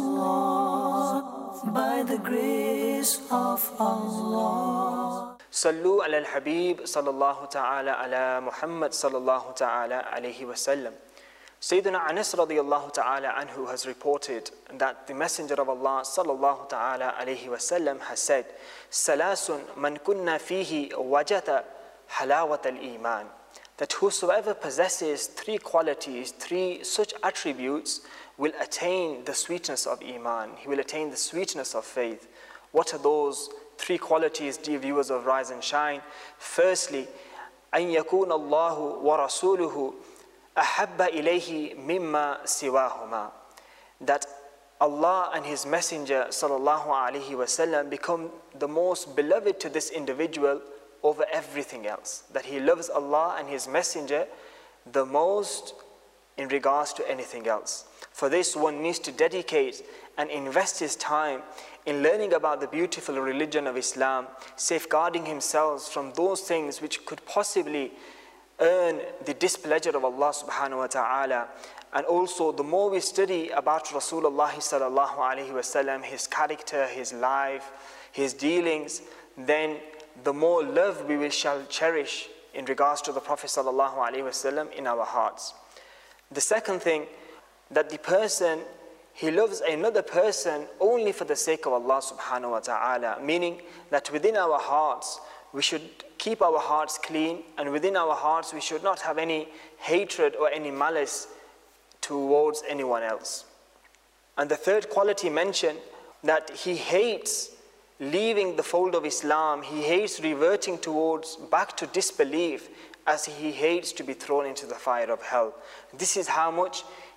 Allah, by the grace of Allah. Sallu ala al-Habib sallallahu ta'ala ala Muhammad sallallahu ta'ala alayhi wa sallam. Sayyidina Anas radiyallahu ta'ala anhu has reported that the Messenger of Allah sallallahu ta'ala alayhi wa sallam has said, Salasun man kunna fihi wajata halawat al-iman. That whosoever possesses three qualities, three such attributes, will attain the sweetness of iman. He will attain the sweetness of faith. What are those three qualities, dear viewers of Rise and Shine? Firstly, an yakuna Allahu wa rasuluhu ahabba ilayhi mimma siwahuma. That Allah and His Messenger sallallahu alaihi wasallam become the most beloved to this individual over everything else. That he loves Allah and His Messenger the most in regards to anything else. For this, one needs to dedicate and invest his time in learning about the beautiful religion of Islam, safeguarding himself from those things which could possibly earn the displeasure of Allah subhanahu wa ta'ala. And also, the more we study about Rasulullah sallallahu alaihi wasallam, his character, his life, his dealings, then the more love we shall cherish in regards to the Prophet sallallahu alaihi wasallam in our hearts. The second thing, that the person, he loves another person only for the sake of Allah subhanahu wa ta'ala, meaning that within our hearts, we should keep our hearts clean, and within our hearts, we should not have any hatred or any malice towards anyone else. And the third quality mentioned, that he hates leaving the fold of Islam, he hates reverting back to disbelief, as he hates to be thrown into the fire of hell. This is how much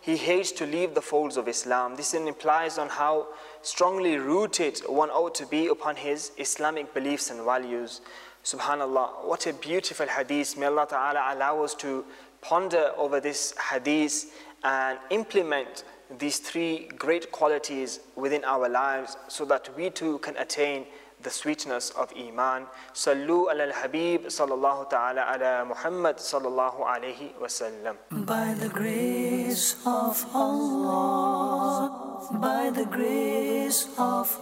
he hates to leave the folds of Islam. This implies on how strongly rooted one ought to be upon his Islamic beliefs and values. Subhanallah, what a beautiful hadith. May Allah Ta'ala allow us to ponder over this hadith and implement these three great qualities within our lives so that we too can attain the sweetness of Iman. Sallu ala al-Habib sallallahu ta'ala ala Muhammad sallallahu alayhi wa sallam. By the grace of Allah, by the grace of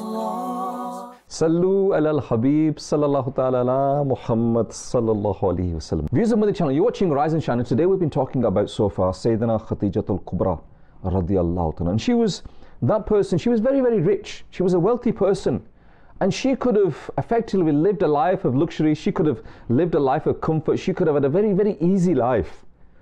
Allah. Sallu ala al-Habib sallallahu ta'ala ala Muhammad sallallahu alayhi wa sallam. Viewers of Madani channel, you're watching Rise and Shine, and today we've been talking about so far Sayyidina Khadijatul Kubra radiyallahu ta'ala. And she was that person, she was very, very rich. She was a wealthy person. And she could have effectively lived a life of luxury. She could have lived a life of comfort. She could have had a very, very easy life.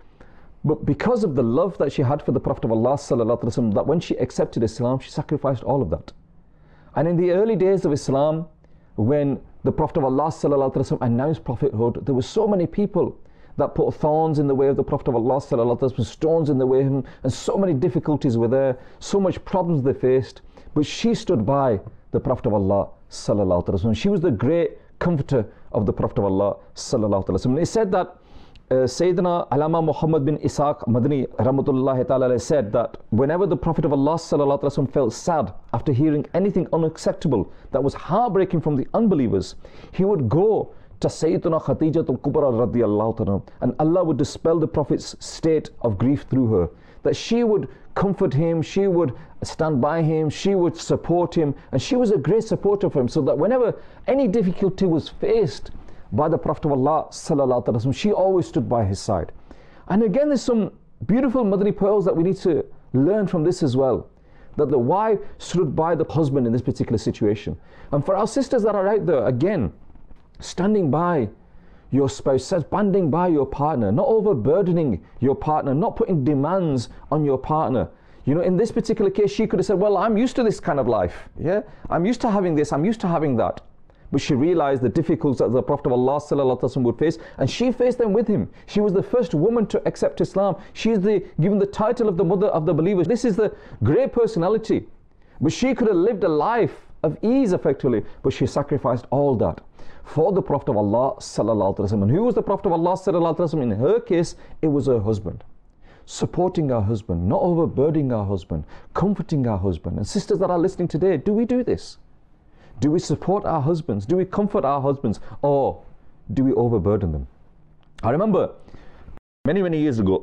But because of the love that she had for the Prophet of Allah sallallahu alaihi wasallam, that when she accepted Islam, she sacrificed all of that. And in the early days of Islam, when the Prophet of Allah sallallahu alaihi wasallam announced prophethood, there were so many people that put thorns in the way of the Prophet of Allah sallallahu alaihi wasallam, stones in the way of him, and so many difficulties were there, so much problems they faced. But she stood by the Prophet of Allah sallallahu alaihi wasallam. She was the great comforter of the Prophet of Allah sallallahu alaihi wasallam. He said that Sayyidina Alama Muhammad bin Ishaq Madani rahmatullahi ta'ala said that whenever the Prophet of Allah sallallahu alaihi wasallam felt sad after hearing anything unacceptable that was heartbreaking from the unbelievers, he would go to Sayyidina Khadijatul Kubra radiyallahu ta'ala, and Allah would dispel the Prophet's state of grief through her, that she would comfort him, she would stand by him, she would support him, and she was a great supporter for him, so that whenever any difficulty was faced by the Prophet of Allah sallallahu alaihi wasallam, she always stood by his side. And again, there's some beautiful Madani pearls that we need to learn from this as well, that the wife stood by the husband in this particular situation. And for our sisters that are out there, again, standing by your spouse, standing by your partner, not overburdening your partner, not putting demands on your partner. You know, in this particular case, she could have said, well, I'm used to this kind of life. Yeah, I'm used to having this, I'm used to having that. But she realized the difficulties that the Prophet of Allah sallallahu alaihi wasallam would face, and she faced them with him. She was the first woman to accept Islam. She is given the title of the mother of the believers. This is the great personality. But she could have lived a life of ease effectively, but she sacrificed all that for the Prophet of Allah sallallahu alaihi wasallam. And who was the Prophet of Allah sallallahu alaihi wasallam? In her case, it was her husband. Supporting our husband, not overburdening our husband, comforting our husband. And sisters that are listening today, do we do this? Do we support our husbands? Do we comfort our husbands? Or do we overburden them? I remember many, many years ago,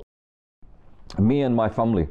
me and my family,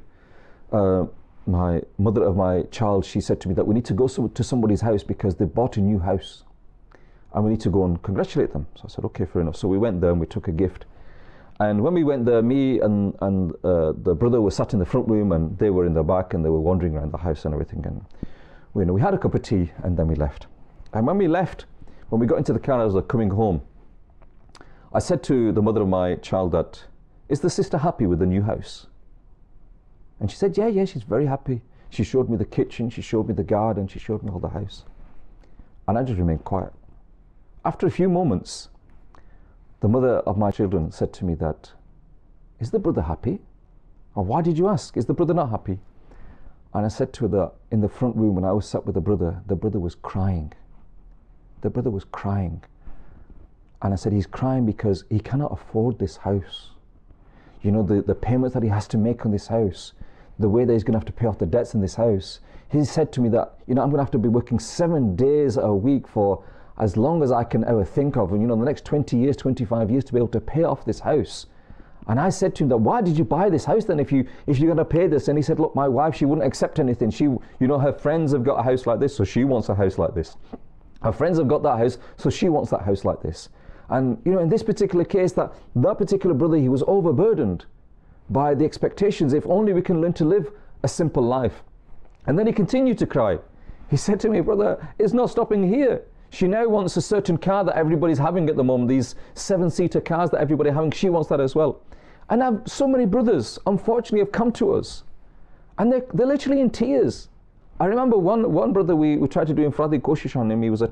my mother of my child, she said to me that we need to go to somebody's house because they bought a new house. And we need to go and congratulate them. So I said, okay, fair enough. So we went there and we took a gift. And when we went there, me and the brother were sat in the front room, and they were in the back, and they were wandering around the house and everything. And we had a cup of tea, and then we left. And when we left, when we got into the car as we were coming home, I said to the mother of my child that, is the sister happy with the new house? And she said, yeah, she's very happy. She showed me the kitchen, she showed me the garden, she showed me all the house. And I just remained quiet. After a few moments, the mother of my children said to me that, is the brother happy? Or why did you ask? Is the brother not happy? And I said to her that in the front room when I was sat with the brother was crying. The brother was crying. And I said, he's crying because he cannot afford this house. You know, the payments that he has to make on this house, the way that he's going to have to pay off the debts in this house. He said to me that, you know, I'm going to have to be working 7 days a week for as long as I can ever think of, and you know, the next 20 years, 25 years to be able to pay off this house. And I said to him that, why did you buy this house then if you're going to pay this? And he said, look, my wife, she wouldn't accept anything. She, you know, her friends have got a house like this, so she wants a house like this. Her friends have got that house, so she wants that house like this. And you know, in this particular case, that particular brother, he was overburdened by the expectations. If only we can learn to live a simple life. And then he continued to cry. He said to me, brother, it's not stopping here. She now wants a certain car that everybody's having at the moment, these 7-seater cars that everybody's having. She wants that as well. And so many brothers, unfortunately, have come to us, and they're literally in tears. I remember one brother, we tried to do infradi koshish on him.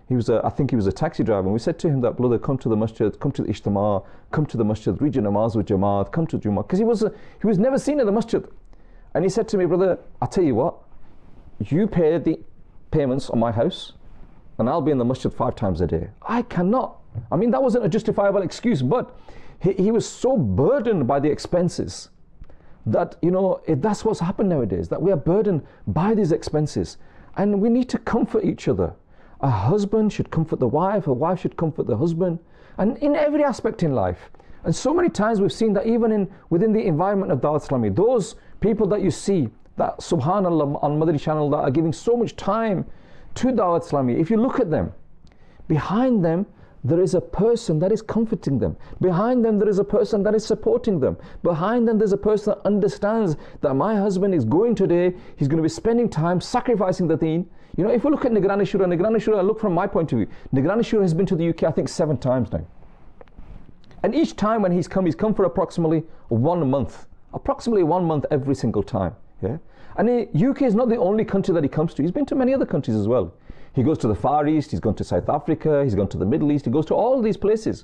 I think he was a taxi driver, and we said to him that, brother, come to the masjid, come to the ijtima, come to the masjid, read your namaz with jamaat, come to Jummah, because he was never seen in the masjid. And he said to me, brother, I'll tell you what, you pay the payments on my house, and I'll be in the masjid 5 times a day. I cannot. I mean, that wasn't a justifiable excuse, but he was so burdened by the expenses that, you know, that's what's happened nowadays, that we are burdened by these expenses. And we need to comfort each other. A husband should comfort the wife, a wife should comfort the husband, and in every aspect in life. And so many times we've seen that even within the environment of Dawat Islami, those people that you see, that subhanAllah on Madani channel, that are giving so much time to Dawat Islami, if you look at them, behind them there is a person that is comforting them. Behind them there is a person that is supporting them. Behind them there's a person that understands that my husband is going today, he's going to be spending time sacrificing the deen. You know, if we look at Nigrani Shura, look from my point of view, Nigrani Shura has been to the UK I think 7 times now. And each time when he's come for approximately 1 month. Approximately 1 month every single time. Yeah? And the UK is not the only country that he comes to. He's been to many other countries as well. He goes to the Far East, he's gone to South Africa, he's gone to the Middle East, he goes to all these places.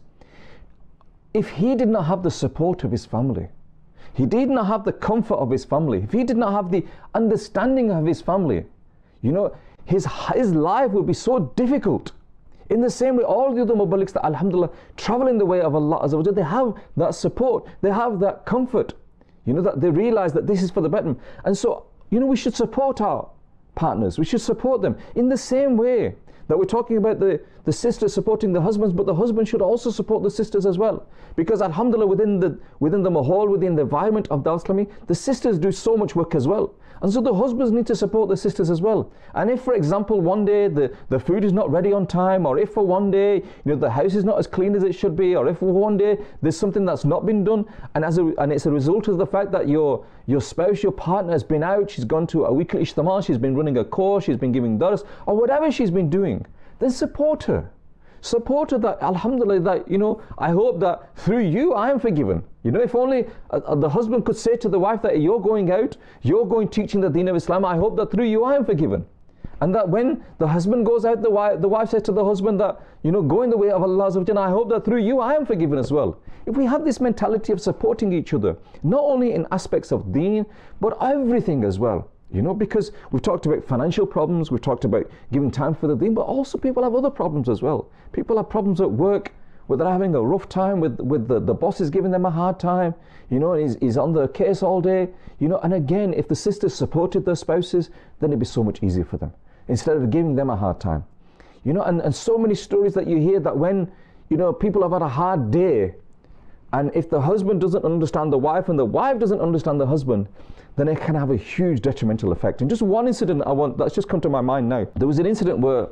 If he did not have the support of his family, he did not have the comfort of his family, if he did not have the understanding of his family, you know, his life would be so difficult. In the same way, all the other muballighs that, alhamdulillah, travel in the way of Allah Azza wa Jalla, they have that support, they have that comfort, you know, that they realize that this is for the betterment. And so, you know, we should support our partners, we should support them in the same way that we're talking about the sisters supporting the husbands, but the husband should also support the sisters as well. Because alhamdulillah, within the mahal, within the environment of Dawat Islami, the sisters do so much work as well. And so the husbands need to support the sisters as well. And if, for example, one day the food is not ready on time, or if for one day, you know, the house is not as clean as it should be, or if for one day there's something that's not been done, and it's a result of the fact that your spouse, your partner has been out, she's gone to a weekly ijtima, she's been running a course, she's been giving dars, or whatever she's been doing, then support her. Support her that, alhamdulillah, that, you know, I hope that through you I am forgiven. You know, if only the husband could say to the wife that you're going out, you're going teaching the deen of Islam, I hope that through you I am forgiven. And that when the husband goes out, the wife says to the husband that, you know, go in the way of Allah Azza wa Jalla, I hope that through you I am forgiven as well. If we have this mentality of supporting each other, not only in aspects of deen, but everything as well. You know, because we've talked about financial problems, we've talked about giving time for the deen, but also people have other problems as well. People have problems at work, where they're having a rough time with the boss is giving them a hard time, you know, and he's on the case all day, you know. And again, if the sisters supported their spouses, then it'd be so much easier for them, instead of giving them a hard time. You know, and so many stories that you hear that when, you know, people have had a hard day, and if the husband doesn't understand the wife and the wife doesn't understand the husband, then it can have a huge detrimental effect. And just one incident that's just come to my mind now. There was an incident where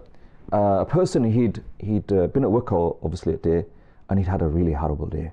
a person, he'd been at work obviously a day, and he'd had a really horrible day.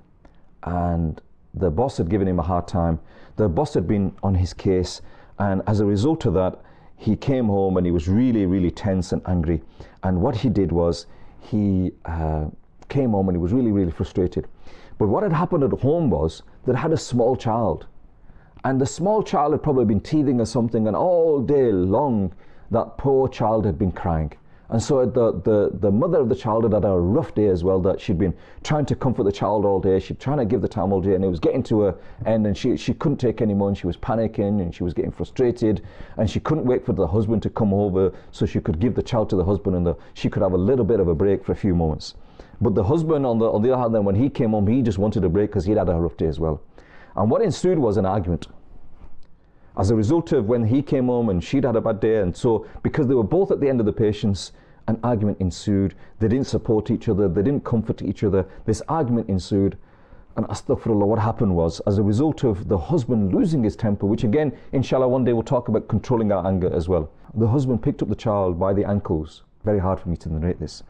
And the boss had given him a hard time. The boss had been on his case, and as a result of that, he came home and he was really, really tense and angry. And what he did was, he came home and he was really, really frustrated. But what had happened at home was that he had a small child. And the small child had probably been teething or something, and all day long that poor child had been crying. And so the mother of the child had had a rough day as well, that she'd been trying to comfort the child all day, she'd trying to give the time all day, and it was getting to her end, and she couldn't take any more, and she was panicking, and she was getting frustrated, and she couldn't wait for the husband to come over so she could give the child to the husband, and she could have a little bit of a break for a few moments. But the husband, on the other hand, then when he came home, he just wanted a break because he'd had a rough day as well. And what ensued was an argument. As a result of when he came home and she'd had a bad day, and so because they were both at the end of the patience, an argument ensued. They didn't support each other, they didn't comfort each other. This argument ensued, and astaghfirullah, what happened was, as a result of the husband losing his temper, which again, inshallah, one day we'll talk about controlling our anger as well. The husband picked up the child by the ankles. Very hard for me to narrate this.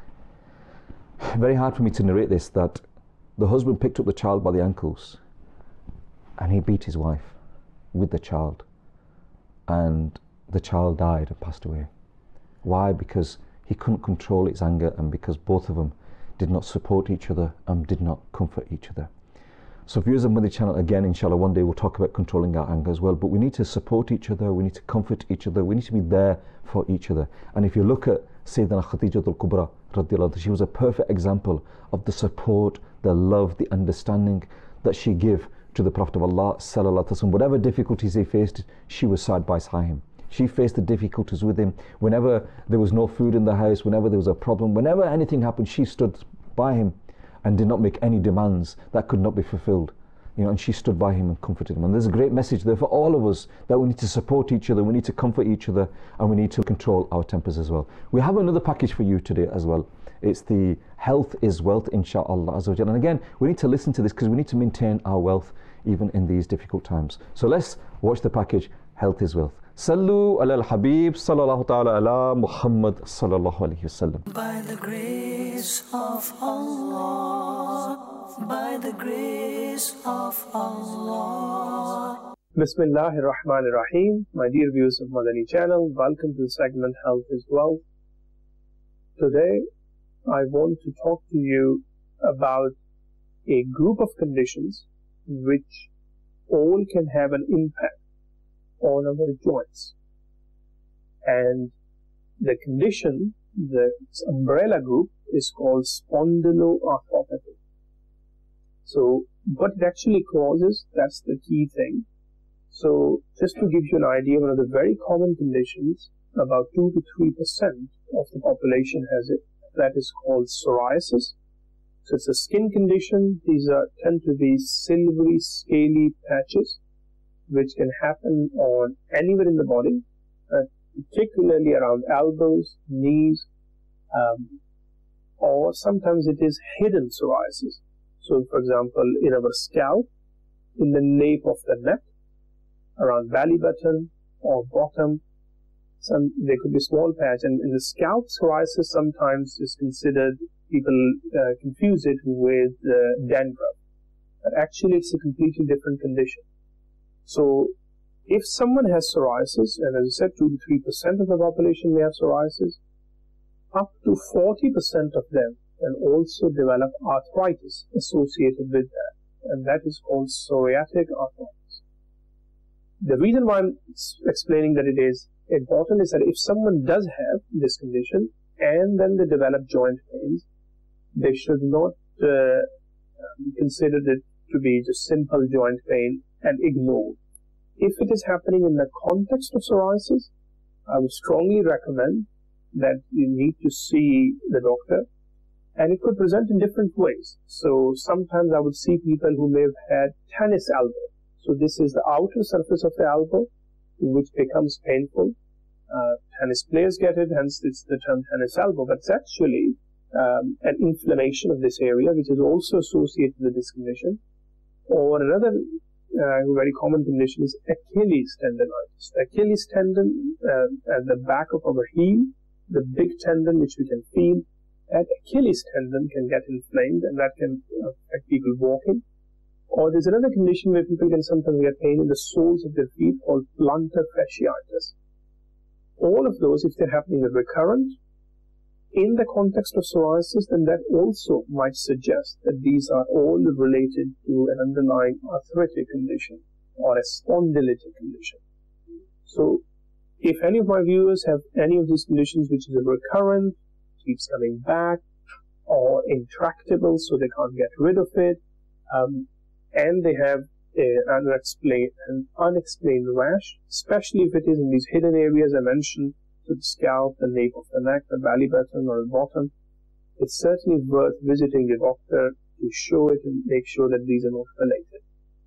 Very hard for me to narrate this, that the husband picked up the child by the ankles and he beat his wife with the child, and the child died and passed away. Why? Because he couldn't control its anger, and because both of them did not support each other and did not comfort each other. So viewers of Madani channel, again, inshallah, one day we'll talk about controlling our anger as well, but we need to support each other, we need to comfort each other, we need to be there for each other. And if you look at Sayyidina Khadija al-Kubra radiallahu anha. She was a perfect example of the support, the love, the understanding that she gave to the Prophet of Allah sallallahu alaihi wasallam. Whatever difficulties he faced, she was side by side him. She faced the difficulties with him. Whenever there was no food in the house, whenever there was a problem, whenever anything happened, she stood by him and did not make any demands that could not be fulfilled. And she stood by him and comforted him. And there's a great message there for all of us, that we need to support each other, we need to comfort each other, and we need to control our tempers as well. We have another package for you today as well. It's the Health is Wealth, insha'Allah azza wa jalla. And again, we need to listen to this because we need to maintain our wealth even in these difficult times. So let's watch the package, Health is Wealth. Sallu ala al-Habib sallallahu ta'ala ala Muhammad sallallahu alayhi wasallam. By the grace of Allah, by the grace of Allah. Bismillahir Rahmanir Rahim. My dear viewers of Madani channel, welcome to the segment Health is Wealth. Today I want to talk to you about a group of conditions which all can have an impact on our joints. And the condition, the umbrella group, is called spondyloarthropathy. So what it actually causes, that's the key thing. So just to give you an idea, one of the very common conditions, about 2 to 3% of the population has it, that is called psoriasis. So it's a skin condition. These tend to be silvery, scaly patches which can happen on anywhere in the body, particularly around elbows, knees, or sometimes it is hidden psoriasis. So, for example, in our scalp, in the nape of the neck, around belly button or bottom, there could be a small patch. And in the scalp psoriasis, sometimes is considered, people confuse it with dandruff. But actually, it's a completely different condition. So, if someone has psoriasis, and as I said, 2 to 3% of the population may have psoriasis, up to 40% of them can also develop arthritis associated with that, and that is called psoriatic arthritis. The reason why I'm explaining that it is important is that if someone does have this condition and then they develop joint pains, they should not consider it to be just simple joint pain and ignore. If it is happening in the context of psoriasis, I would strongly recommend that you need to see the doctor, and it could present in different ways. So sometimes I would see people who may have had tennis elbow. So this is the outer surface of the elbow, which becomes painful. Tennis players get it, hence it's the term tennis elbow, but it's actually an inflammation of this area, which is also associated with this condition. Or another very common condition is Achilles tendonitis. The Achilles tendon at the back of our heel, the big tendon which we can feel, that Achilles tendon can get inflamed, and that can affect people walking. Or there's another condition where people can sometimes get pain in the soles of their feet called plantar fasciitis. All of those, if they're happening recurrent in the context of psoriasis, then that also might suggest that these are all related to an underlying arthritic condition or a spondylitic condition. So, if any of my viewers have any of these conditions which is recurrent, keeps coming back, or intractable, so they can't get rid of it, and they have an unexplained rash, especially if it is in these hidden areas I mentioned, so the scalp, the nape of the neck, the belly button or the bottom, it's certainly worth visiting the doctor to show it and make sure that these are not related.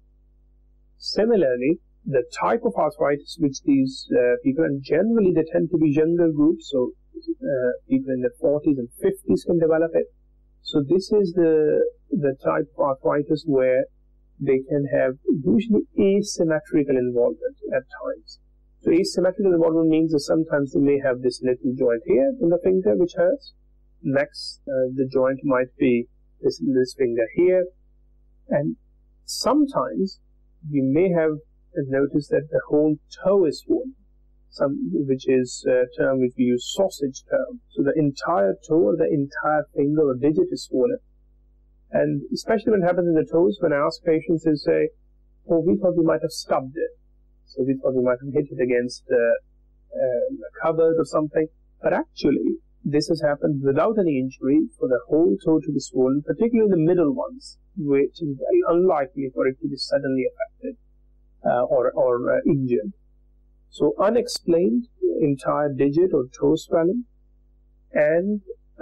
Similarly, the type of arthritis which these people, and generally they tend to be younger groups, so people in their 40s and 50s can develop it. So this is the type of arthritis where they can have usually asymmetrical involvement at times. So asymmetrical involvement means that sometimes they may have this little joint here in the finger which hurts. Next, the joint might be this finger here. And sometimes you may have noticed that the whole toe is swollen, which is a term which we use, sausage term. So the entire toe or the entire finger or digit is swollen. And especially when it happens in the toes, when I ask patients, they say, oh, we thought we might have stubbed it. So we thought we might have hit it against a cupboard or something. But actually, this has happened without any injury for the whole toe to be swollen, particularly the middle ones, which is very unlikely for it to be suddenly affected or injured. So unexplained entire digit or toe swelling, and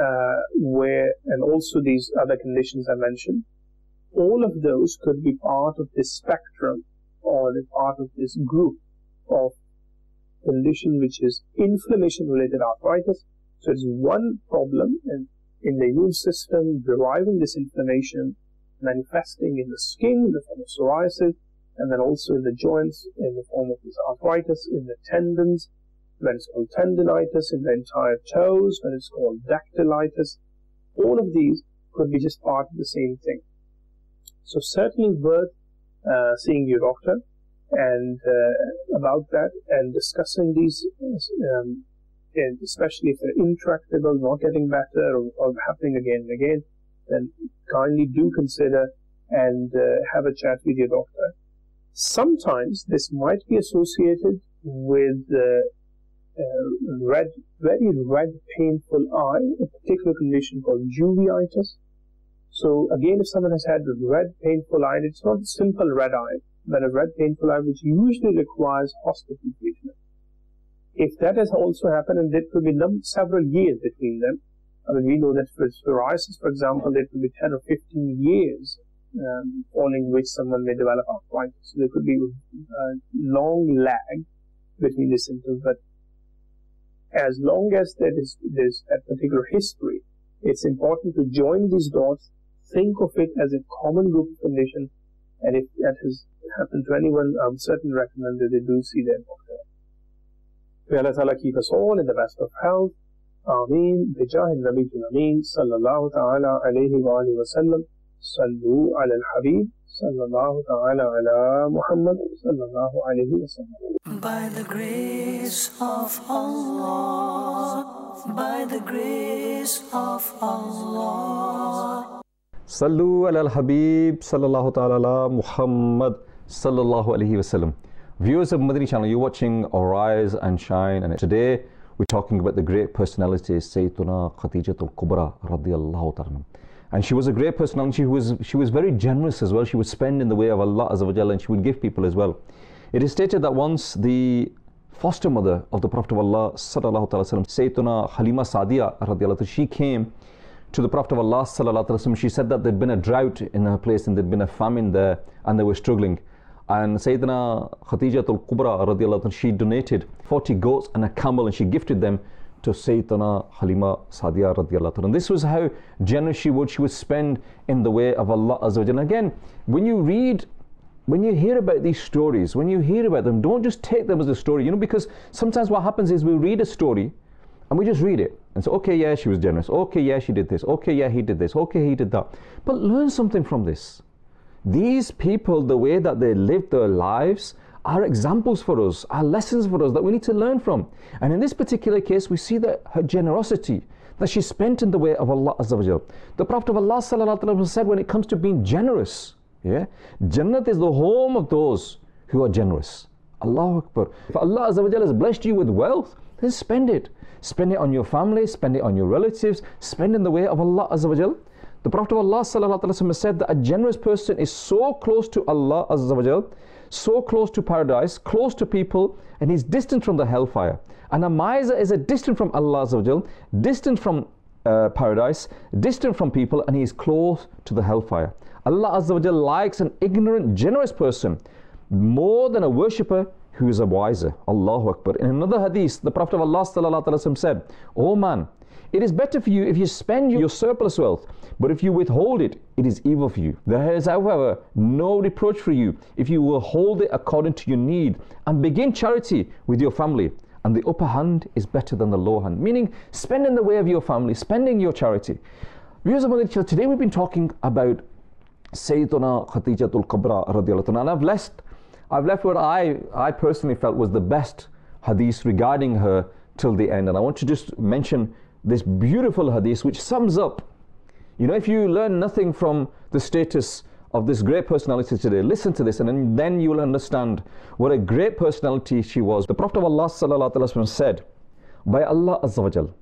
also these other conditions I mentioned, all of those could be part of this spectrum or the part of this group of condition which is inflammation-related arthritis. So it's one problem in the immune system deriving this inflammation, manifesting in the skin in the form of psoriasis, and then also in the joints in the form of this arthritis, in the tendons, when it's called tendinitis, in the entire toes, when it's called dactylitis. All of these could be just part of the same thing. So certainly worth seeing your doctor and about that and discussing these, and especially if they're intractable, not getting better, or happening again and again, then kindly do consider and have a chat with your doctor. Sometimes this might be associated with very red, painful eye, a particular condition called uveitis. So again, if someone has had a red, painful eye, it's not a simple red eye, but a red, painful eye which usually requires hospital treatment. If that has also happened, and there could be several years between them, I mean, we know that for psoriasis, for example, there could be 10 or 15 years following which someone may develop arthritis. So there could be a long lag between the symptoms, but as long as there's that particular history, it's important to join these dots, think of it as a common group of condition, and if that has happened to anyone, I'm certainly recommend that they do see their doctor. May Allah Ta'ala keep us all in the best of health. Ameen. Bijah al-Nabi Ameen. Sallallahu ta'ala alayhi wa alihi wa sallam. Sallu ala al-Habib. Sallallahu ta'ala ala Muhammad. Sallallahu alayhi wa sallam. By the grace of Allah, by the grace of Allah. Sallu ala al-Habib. Sallallahu ta'ala ala Muhammad. Sallallahu alayhi wa sallam. Viewers of Madani Channel, you're watching Arise and Shine, and today we're talking about the great personality Sayyiduna Khadijatul Kubra radiyallahu ta'ala. And she was a great personality. She was very generous as well. She would spend in the way of Allah Azza wa Jalla, and she would give people as well. It is stated that once the foster mother of the Prophet of Allah sallallahu ta'ala sallam, Sayyiduna Halima Sadiya radiyallahu ta'ala, she came to the Prophet of Allah sallallahu ta'ala sallam. She said that there'd been a drought in her place and there'd been a famine there and they were struggling. And Sayyidina Khadijatul Kubra radiyallahu anha, she donated 40 goats and a camel, and she gifted them to Sayyidina Halima Sadiya radiyallahu anha. And this was how generous she would spend in the way of Allah Azza wa Jalla. Again, when you hear about these stories, when you hear about them, don't just take them as a story, because sometimes what happens is we read a story and we just read it and say, okay, yeah, she was generous. Okay, yeah, she did this. Okay, yeah, he did this. Okay, he did that. But learn something from this. These people, the way that they live their lives, are examples for us, are lessons for us that we need to learn from. And in this particular case, we see that her generosity that she spent in the way of Allah Azza wa Jal. The Prophet of Allah sallallahu alaihi wasallam said, when it comes to being generous, Jannat is the home of those who are generous. Allahu Akbar. If Allah Azza wa Jal has blessed you with wealth, then spend it. Spend it on your family, spend it on your relatives, spend in the way of Allah Azza wa Jal. The Prophet of Allah sallallahu alaihi wasallam said that a generous person is so close to Allah Azza wa Jal, so close to paradise, close to people, and he's distant from the hellfire. And a miser is a distant from Allah Azza wa Jal, distant from paradise, distant from people, and he is close to the hellfire. Allah Azza wa Jal likes an ignorant, generous person more than a worshipper who is a wiser. Allahu Akbar. In another hadith, the Prophet of Allah sallallahu alaihi wasallam said, "O man, it is better for you if you spend your surplus wealth, but if you withhold it, it is evil for you. There is, however, no reproach for you if you will hold it according to your need and begin charity with your family. And the upper hand is better than the lower hand." Meaning, spend in the way of your family, spending your charity. Viewers of Madani Channel, today we've been talking about Sayyiduna Khadijatul Kubra radiyallahu anha, and I've left what I personally felt was the best hadith regarding her till the end. And I want to just mention this beautiful hadith which sums up, if you learn nothing from the status of this great personality today, listen to this, and then you will understand what a great personality she was. The Prophet of Allah sallallahu alaihi wasallam said, "By Allah Azza wa Jal,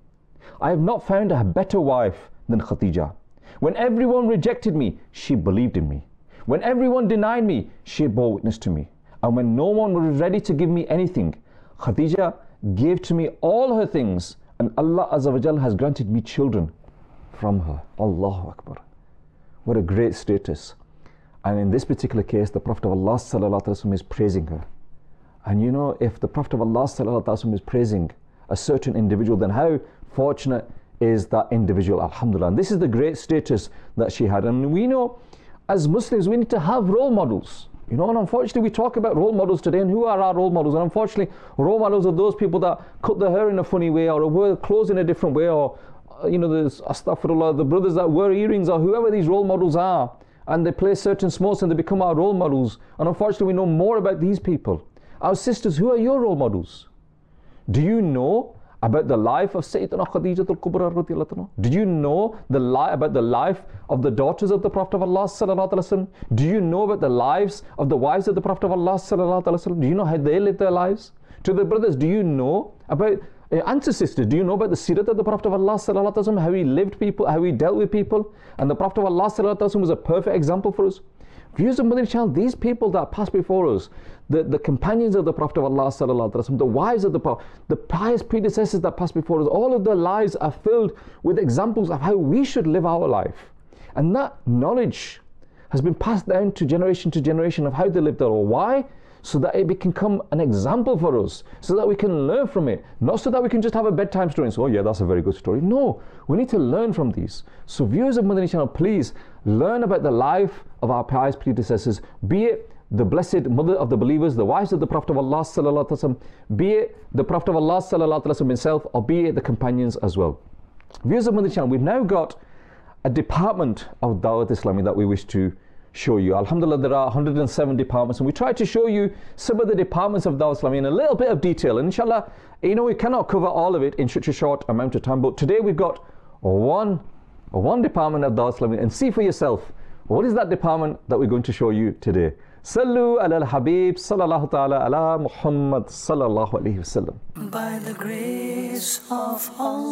I have not found a better wife than Khadija. When everyone rejected me, she believed in me. When everyone denied me, she bore witness to me. And when no one was ready to give me anything, Khadija gave to me all her things, and Allah Azza wa Jal has granted me children from her. Allahu Akbar. What a great status. And in this particular case, the Prophet of Allah Sallallahu Alaihi Wasallam is praising her. And you know, if the Prophet of Allah Sallallahu Alaihi Wasallam is praising a certain individual, then how fortunate is that individual, alhamdulillah. And this is the great status that she had. And we know, as Muslims, we need to have role models. You know, and unfortunately we talk about role models today, and who are our role models? And unfortunately, role models are those people that cut their hair in a funny way, or wear clothes in a different way, or you know, there's astaghfirullah, the brothers that wear earrings, or whoever these role models are, and they play certain sports and they become our role models. And unfortunately we know more about these people. Our sisters, who are your role models? Do you know about the life of Sayyidina Khadija al-Kubra radiyallahu anha? Do you know about the life of the daughters of the Prophet of Allah sallallahu alaihi wasallam? Do you know about the lives of the wives of the Prophet of Allah sallallahu alaihi wasallam? Do you know how they live their lives? To the brothers, do you know about and to sisters, do you know about the sirat of the Prophet of Allah sallallahu alaihi wasallam? How he lived people, how he dealt with people? And the Prophet of Allah sallallahu alaihi wasallam was a perfect example for us. Viewers of Madani Channel, these people that passed before us, the companions of the Prophet of Allah sallallahu alaihi wasallam, the wives of the Prophet, the pious predecessors that passed before us, all of their lives are filled with examples of how we should live our life. And that knowledge has been passed down to generation of how they lived their life. Why? So that it can become an example for us, so that we can learn from it. Not so that we can just have a bedtime story and say, oh yeah, that's a very good story. No, we need to learn from these. So viewers of Madani Channel, please learn about the life of our pious predecessors, be it the blessed mother of the believers, the wives of the Prophet of Allah sallallahu alaihi wasallam, be it the Prophet of Allah sallallahu alaihi wasallam himself, or be it the companions as well. Viewers of Madani Channel, we've now got a department of Dawat Islami that we wish to show you. Alhamdulillah, there are 107 departments, and we try to show you some of the departments of Dawat Islami in a little bit of detail. And inshallah, you know, we cannot cover all of it in such a short amount of time, but today we've got one department of Dawat Islami, and see for yourself, what is that department that we're going to show you today? Sallu ala al-Habib sallallahu ta'ala ala Muhammad sallallahu alayhi wasallam. By the grace of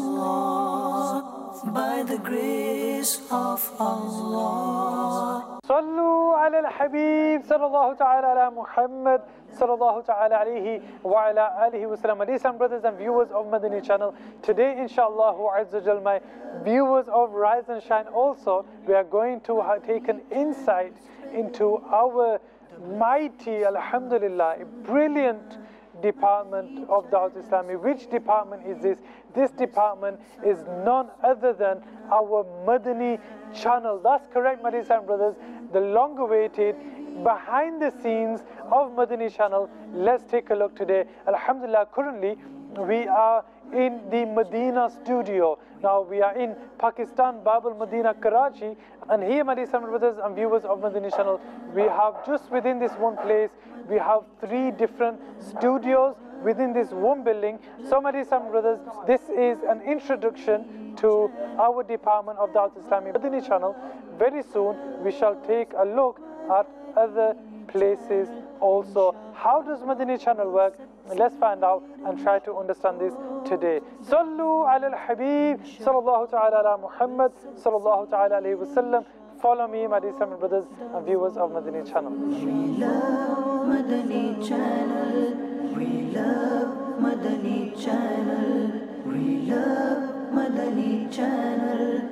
Allah, by the grace of Allah. Sallu ala al-Habib sallallahu ta'ala ala Muhammad sallallahu ta'ala alayhi wa ala alihi wa sallam. Islam brothers and viewers of Madani Channel, today inshallah Azzawajal, my viewers of Rise and Shine also, we are going to take an insight into our mighty, alhamdulillah, brilliant department of Dawat Islami. Which department is this? This department is none other than our Madani Channel. That's correct, my Islam brothers, the long awaited behind the scenes of Madani Channel. Let's take a look today. Alhamdulillah, currently we are in the Medina studio. Now we are in Pakistan, Bab al-Medina, Karachi, and here, my Islam brothers and viewers of Madani Channel, we have just within this one place, we have 3 different studios within this one building. So, my Islam brothers, this is an introduction to our department of Dawat Islami Madani Channel. Very soon we shall take a look at other places also. How does Madani Channel work? Let's find out and try to understand this today. Sallu ala al-Habib sallallahu ta'ala ala Muhammad sallallahu ta'ala alayhi wa sallam. Follow me, my Islam brothers and viewers of Madani Channel. We love Madani Channel. We love Madani Channel. We love Madani Channel.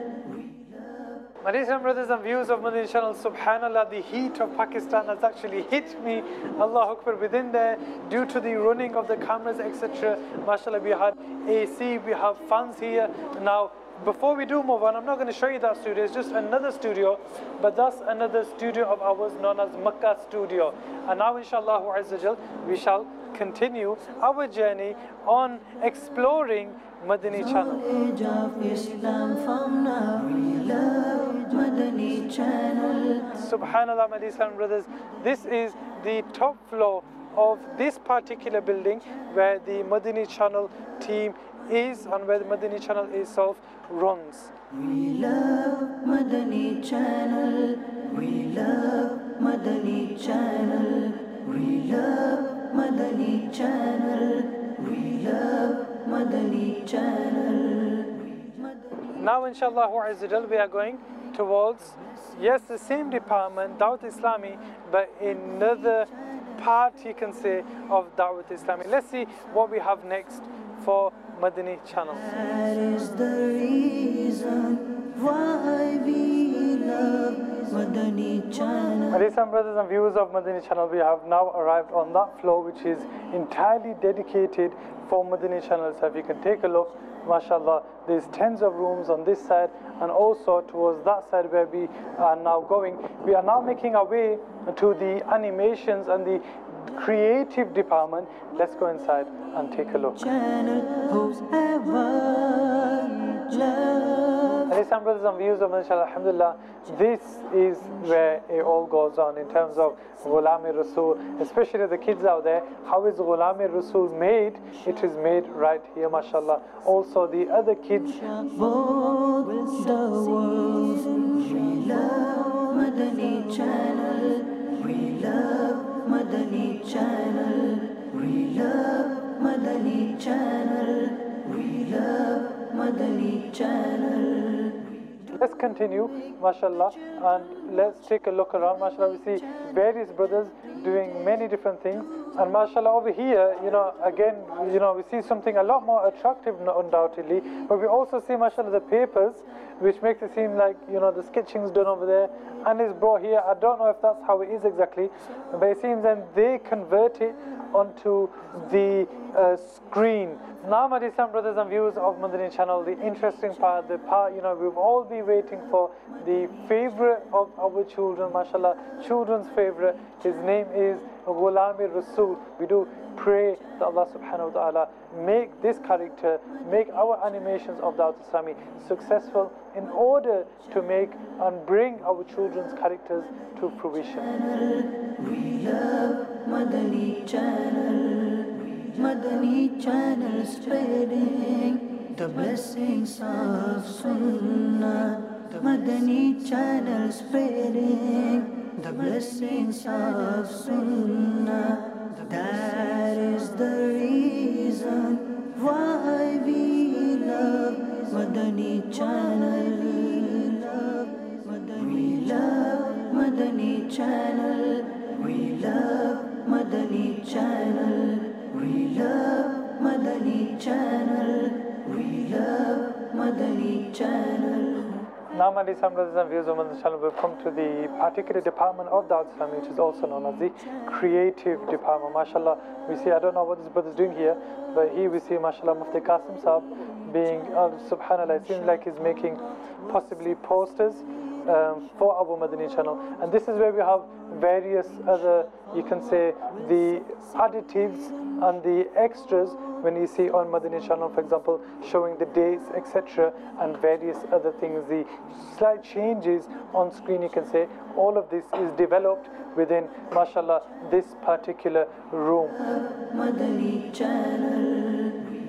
My Islam brothers and viewers of Madani Channel, subhanallah, the heat of Pakistan has actually hit me, Allahu Akbar, within there, due to the running of the cameras, etc. MashaAllah, we had AC, we have fans here. Now, before we do move on, I'm not going to show you that studio, it's just another studio, but that's another studio of ours known as Makkah Studio. And now, inshallah, we shall continue our journey on exploring Madani Channel. Knowledge of Islam from now. We love Madani Channel. Subhanallah, my Islam brothers, this is the top floor of this particular building where the Madani Channel team is and where the Madani Channel itself runs. We love Madani Channel. We love Madani Channel. We love Madani Channel. We love Madani Channel. Now inshallah we are going towards, yes, the same department, Dawat Islami, but another part, you can say, of Dawat Islami. Let's see what we have next for Madani channel. That is the reason why we love Madani channel. Ladies and brothers and viewers of Madani channel, we have now arrived on that floor which is entirely dedicated for Madani channel. So if you can take a look, mashallah, there's tens of rooms on this side and also towards that side where we are now going. We are now making our way to the animations and the creative department. Let's go inside and take a look. Ladies and brothers and viewers of Madani channel, alhamdulillah, this is where it all goes on in terms of Ghulam-e-Rasul, especially the kids out there. How is Ghulam-e-Rasul made? It is made right here, mashallah. Also the other kids. We love Madani channel. We love Madani channel. We love Madani channel. We love Madani channel. Let's continue, mashallah, and let's take a look around. Mashallah, we see various brothers doing many different things, and mashallah over here, again, we see something a lot more attractive undoubtedly, but we also see, mashallah, the papers, which makes it seem like, the sketching's done over there and is brought here. I don't know if that's how it is exactly, but it seems then they convert it onto the screen. Now, my dear brothers and viewers of Madani channel, the interesting part, the part, we've all been waiting for, the favorite of our children, mashallah, children's favorite. His name is Ghulam-e-Rasul. We do pray that Allah subhanahu wa ta'ala make this character, make our animations of Dawat Islami successful in order to make and bring our children's characters to fruition. We love Madani channel. Madani channel spreading the blessings of Sunnah. Madani channel spreading the blessings of Sunnah. That is the reason why we love Madani channel. We love Madani channel. We love Madani channel. We love Madani channel. We love Madani channel. Now, my dear brothers and viewers of Madani channel, we've come to the particular department of Dawat Islami, which is also known as the creative department. Mashallah, we see, I don't know what this brother is doing here, but here we see, mashallah, Mufti Qasim Sahab being, subhanallah, it seems like he's making possibly posters for our Madani channel. And this is where we have various other, you can say, the additives and the extras when you see on Madani channel, for example, showing the dates, etc., and various other things, the slight changes on screen, you can say, all of this is developed within, mashallah, this particular room. Madani channel,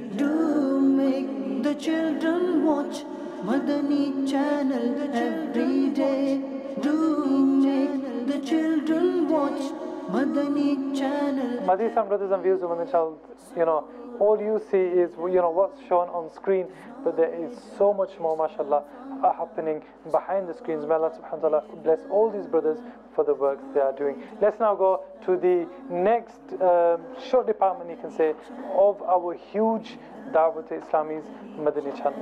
do make the children watch Madani channel every day. Do make the children watch Madani channel. My dear brothers and viewers of Madani channel, all you see is, what's shown on screen, but there is so much more, mashallah, happening behind the screens. May Allah subhanahu wa ta'ala bless all these brothers for the work they are doing. Let's now go to the next short department, you can say, of our huge Dawat Islami's Madani channel.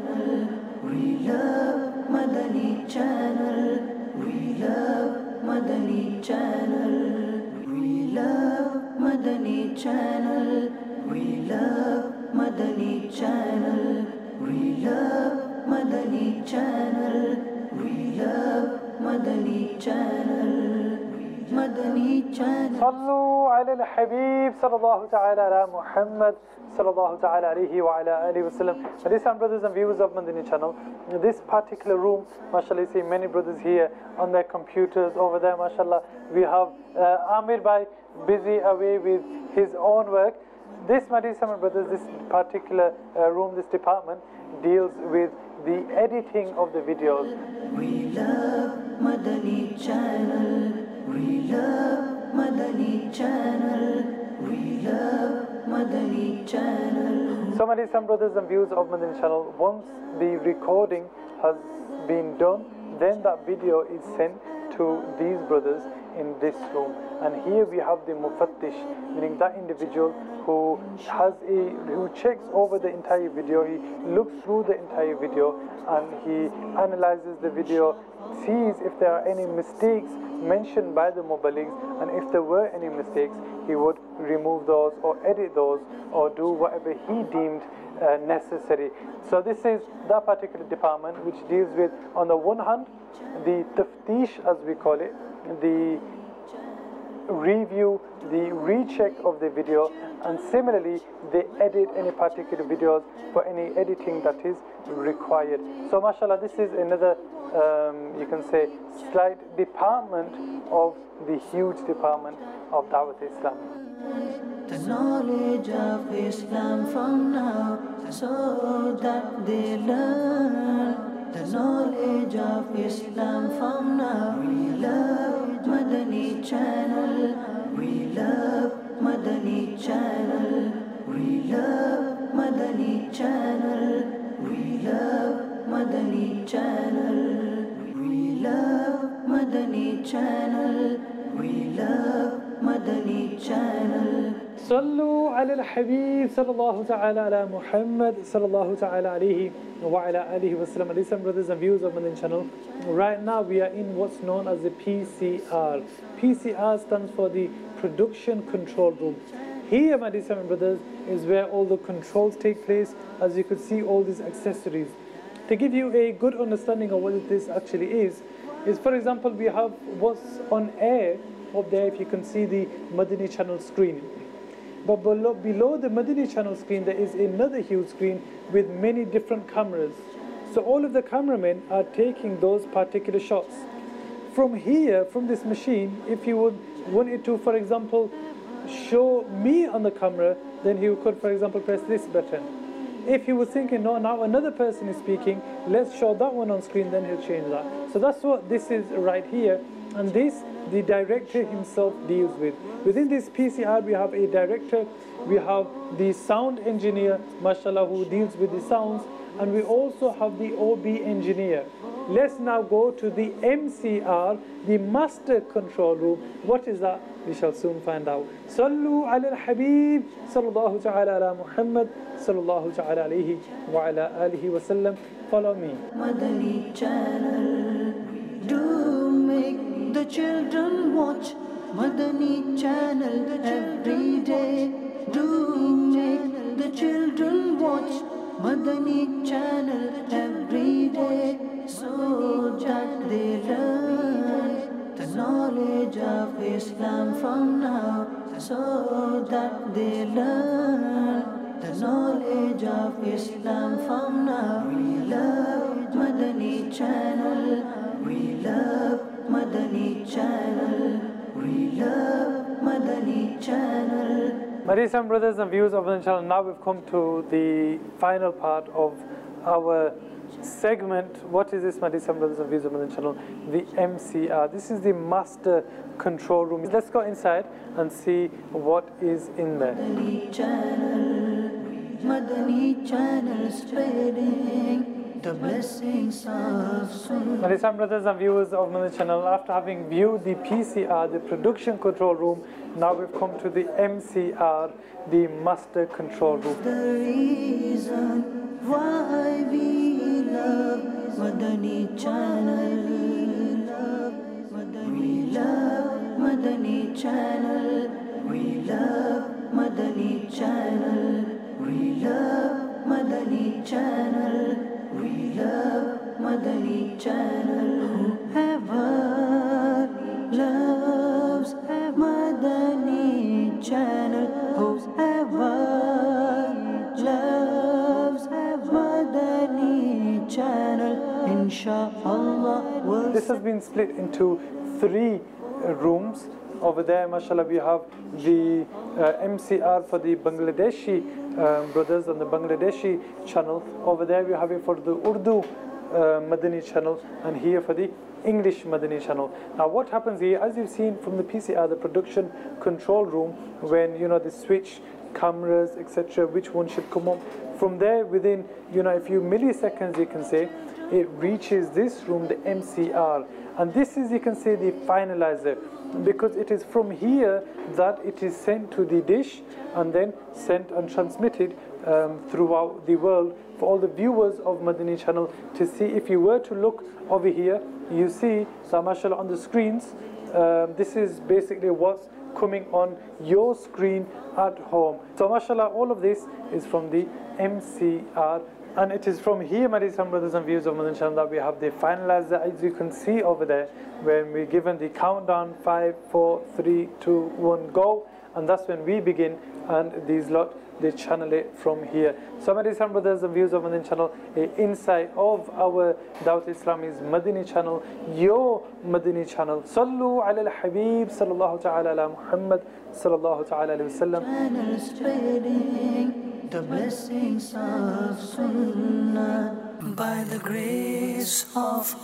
We love Madani channel. We love Madani channel. We love Madani channel. We love Madani channel. We love Madani channel. We love Madani channel. Madani channel. Sallu ala al-Habib sallallahu ta'ala ala Muhammad sallallahu ta'ala alayhi wa ala alihi wa sallam. Listen, brothers and viewers of Madani channel, in this particular room, mashallah, you see many brothers here on their computers. Over there, mashallah, we have Amir Bhai busy away with his own work. This, my dear brothers, this particular room, this department, deals with the editing of the videos. We love Madani channel. We love Madani channel. We love Madani channel. So, my dear brothers and viewers of Madani channel, once the recording has been done, then that video is sent to these brothers in this room. And here we have the mufattish, meaning that individual who checks over the entire video. He looks through the entire video and he analyzes the video, sees if there are any mistakes mentioned by the muballighs, and if there were any mistakes, he would remove those or edit those or do whatever he deemed necessary. So this is that particular department which deals with, on the one hand, the taftish, as we call it, the review, the recheck of the video, and similarly they edit any particular videos for any editing that is required. So mashallah, this is another you can say slight department of the huge department of Dawat Islam. The knowledge of Islam from now, so that they learn. The knowledge of Islam from now. We love Madani channel. We love Madani channel. We love Madani channel. We love Madani channel. We love Madani channel. We love Madani channel. Sallu ala al-Habib sallallahu ta'ala ala Muhammad sallallahu ta'ala alayhi wa ala alihi wa sallam. Listen, brothers and viewers of Madani channel, right now we are in what's known as the PCR. PCR stands for the Production Control Room. Here, my dear brothers, is where all the controls take place. As you could see, all these accessories. To give you a good understanding of what this actually is for example, we have what's on air up there. If you can see the Madani channel screen. But below the Madani channel screen, there is another huge screen with many different cameras. So all of the cameramen are taking those particular shots. From here, from this machine, if you would wanted to, for example, show me on the camera, then he could, for example, press this button. If he was thinking, no, now another person is speaking, let's show that one on screen, then he'll change that. So that's what this is right here. And this, the director himself deals with. Within this PCR, we have a director, we have the sound engineer, mashallah, who deals with the sounds, and we also have the OB engineer. Let's now go to the MCR, the Master Control Room. What is that? We shall soon find out. Sallu ala al-Habib, sallallahu ta'ala ala Muhammad, sallallahu ta'ala alayhi wa ala alihi wa sallam. Follow me. Madani channel. Do make the children watch Madani channel every day. Do make the children watch Madani channel every day, so that they learn the knowledge of Islam from now, so that they learn the knowledge of Islam from now. We love Madani channel. We love Madani channel. We love Madani channel. My dear brothers and viewers of Madani channel, now we've come to the final part of our segment. What is this, my dear brothers and viewers of Madani channel? The MCR. This is the Master Control Room. Let's go inside and see what is in there. Madani channel spreading the blessings of Sunnah. My dear brothers and viewers of Madani channel, after having viewed the PCR, the Production Control Room, now we've come to the MCR, the Master Control Room. The reason why we love Madani channel. We love Madani channel. We love Madani channel. We love Madani channel. We love Madani channel. Whoever loves Madani channel, whoever loves Madani channel, inshallah. This has been split into 3 rooms. Over there, mashallah, we have the MCR for the Bangladeshi brothers on the Bangladeshi channel. Over there, we have it for the Urdu Madani channel, and here for the English Madani channel. Now what happens here, as you've seen from the PCR, the Production Control Room, when they switch cameras, etc., which one should come up, from there within a few milliseconds, you can say, it reaches this room, the MCR. And this is, you can say, the finalizer, because it is from here that it is sent to the dish and then sent and transmitted throughout the world for all the viewers of Madani channel to see. If you were to look over here, you see, so mashallah, on the screens, this is basically what's coming on your screen at home. So mashallah, all of this is from the MCR, and it is from here, my dear brothers and viewers of Madani channel, that we have the finalizer, as you can see over there, when we're given the countdown, 5, 4, 3, 2, 1, go, and that's when we begin, and these lot, they channel it from here. So my dear brothers and viewers of Madani channel, inside of our Dawat Islam is Madani channel, your Madani channel. Sallu ala al-Habib sallallahu ta'ala ala Muhammad sallallahu ta'ala alayhi wa sallam. Channel spreading the blessings of Sunnah. By the grace of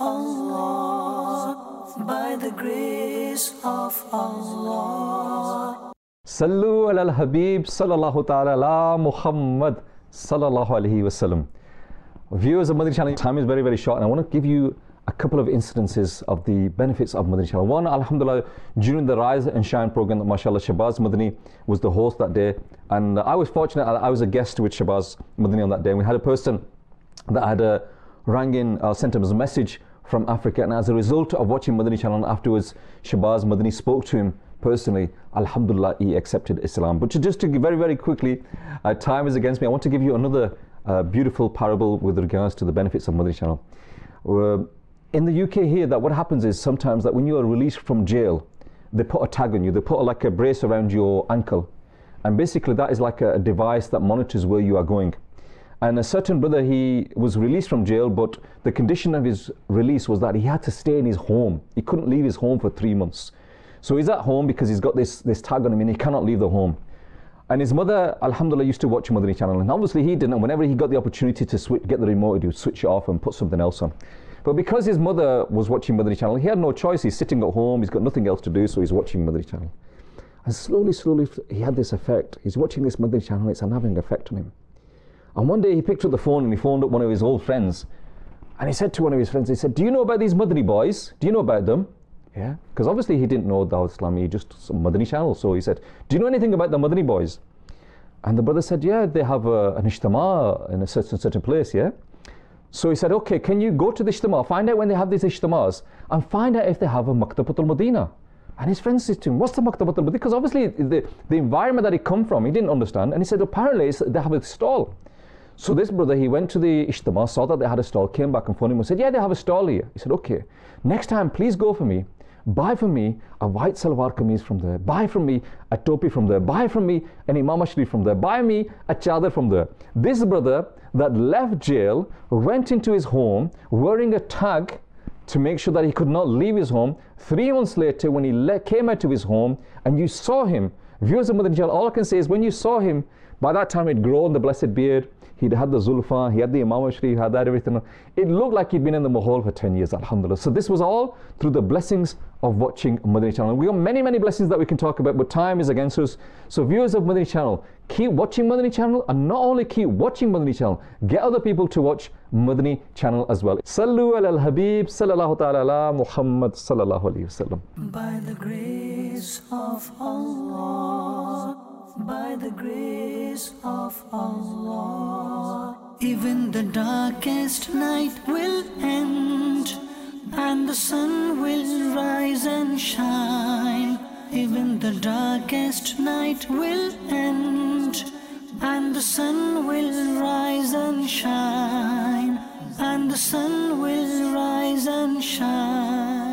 Allah, by the grace of Allah. Sallu ala al-Habib sallallahu ta'ala ala Muhammad sallallahu alayhi wa sallam. Viewers of Madani channel, time is very, very short, and I want to give you a couple of incidences of the benefits of Madani channel. One, alhamdulillah, during the Rise and Shine program, mashallah, Shahbaz Madani was the host that day, and I was fortunate, I was a guest with Shahbaz Madani on that day, and we had a person that had rang in, sent him a message from Africa, and as a result of watching Madani channel afterwards, Shahbaz Madani spoke to him personally. Alhamdulillah, he accepted Islam. But just to very, very quickly, time is against me, I want to give you another beautiful parable with regards to the benefits of Madani channel. In the UK here, that what happens is sometimes that when you are released from jail, they put a tag on you, they put like a brace around your ankle, and basically that is like a device that monitors where you are going. And a certain brother, he was released from jail, but the condition of his release was that he had to stay in his home. He couldn't leave his home for 3 months. So he's at home because he's got this tag on him and he cannot leave the home. And his mother, alhamdulillah, used to watch Madani channel, and obviously he didn't. Whenever he got the opportunity to get the remote, he would switch it off and put something else on. But because his mother was watching Madani channel, he had no choice. He's sitting at home, he's got nothing else to do, so he's watching Madani channel. And slowly, he had this effect. He's watching this Madani channel, it's having an effect on him. And one day he picked up the phone and he phoned up one of his old friends. And he said to one of his friends, he said, "Do you know about these Madani boys? Do you know about them?" Yeah, because obviously he didn't know Dawat Islami, just some Madani channel. So he said, "Do you know anything about the Madani boys?" And the brother said, "Yeah, they have an Ijtima in a certain place, yeah." So he said, "Okay, can you go to the Ijtima, find out when they have these Ijtimas, and find out if they have a Maktabatul Madina." And his friend said to him, "What's the Maktabatul Madina?" Because obviously the environment that he come from, he didn't understand. And he said, apparently they have a stall. So this brother, he went to the Ijtima, saw that they had a stall, came back and phoned him and said, "Yeah, they have a stall here." He said, "Okay, next time please go for me, buy for me a white salwar kameez from there, buy from me a topi from there, buy from me an Imam Sharif from there, buy me a chadar from there." This brother that left jail went into his home wearing a tag to make sure that he could not leave his home. 3 months later, when he came out to his home and you saw him, viewers of Madani channel, all I can say is when you saw him, by that time he'd grown the blessed beard, he'd had the zulfa, he had the Imam Sharif, he had that everything. It looked like he'd been in the Mahal for 10 years, alhamdulillah. So this was all through the blessings of watching Madani channel. We got many, many blessings that we can talk about, but time is against us. So viewers of Madani channel, keep watching Madani channel, and not only keep watching Madani channel, get other people to watch Madani channel as well. Sallu ala al-Habib sallallahu ta'ala ala Muhammad sallallahu alayhi wa sallam. By the grace of Allah, by the grace of Allah, even the darkest night will end, and the sun will rise and shine. Even the darkest night will end, and the sun will rise and shine, and the sun will rise and shine.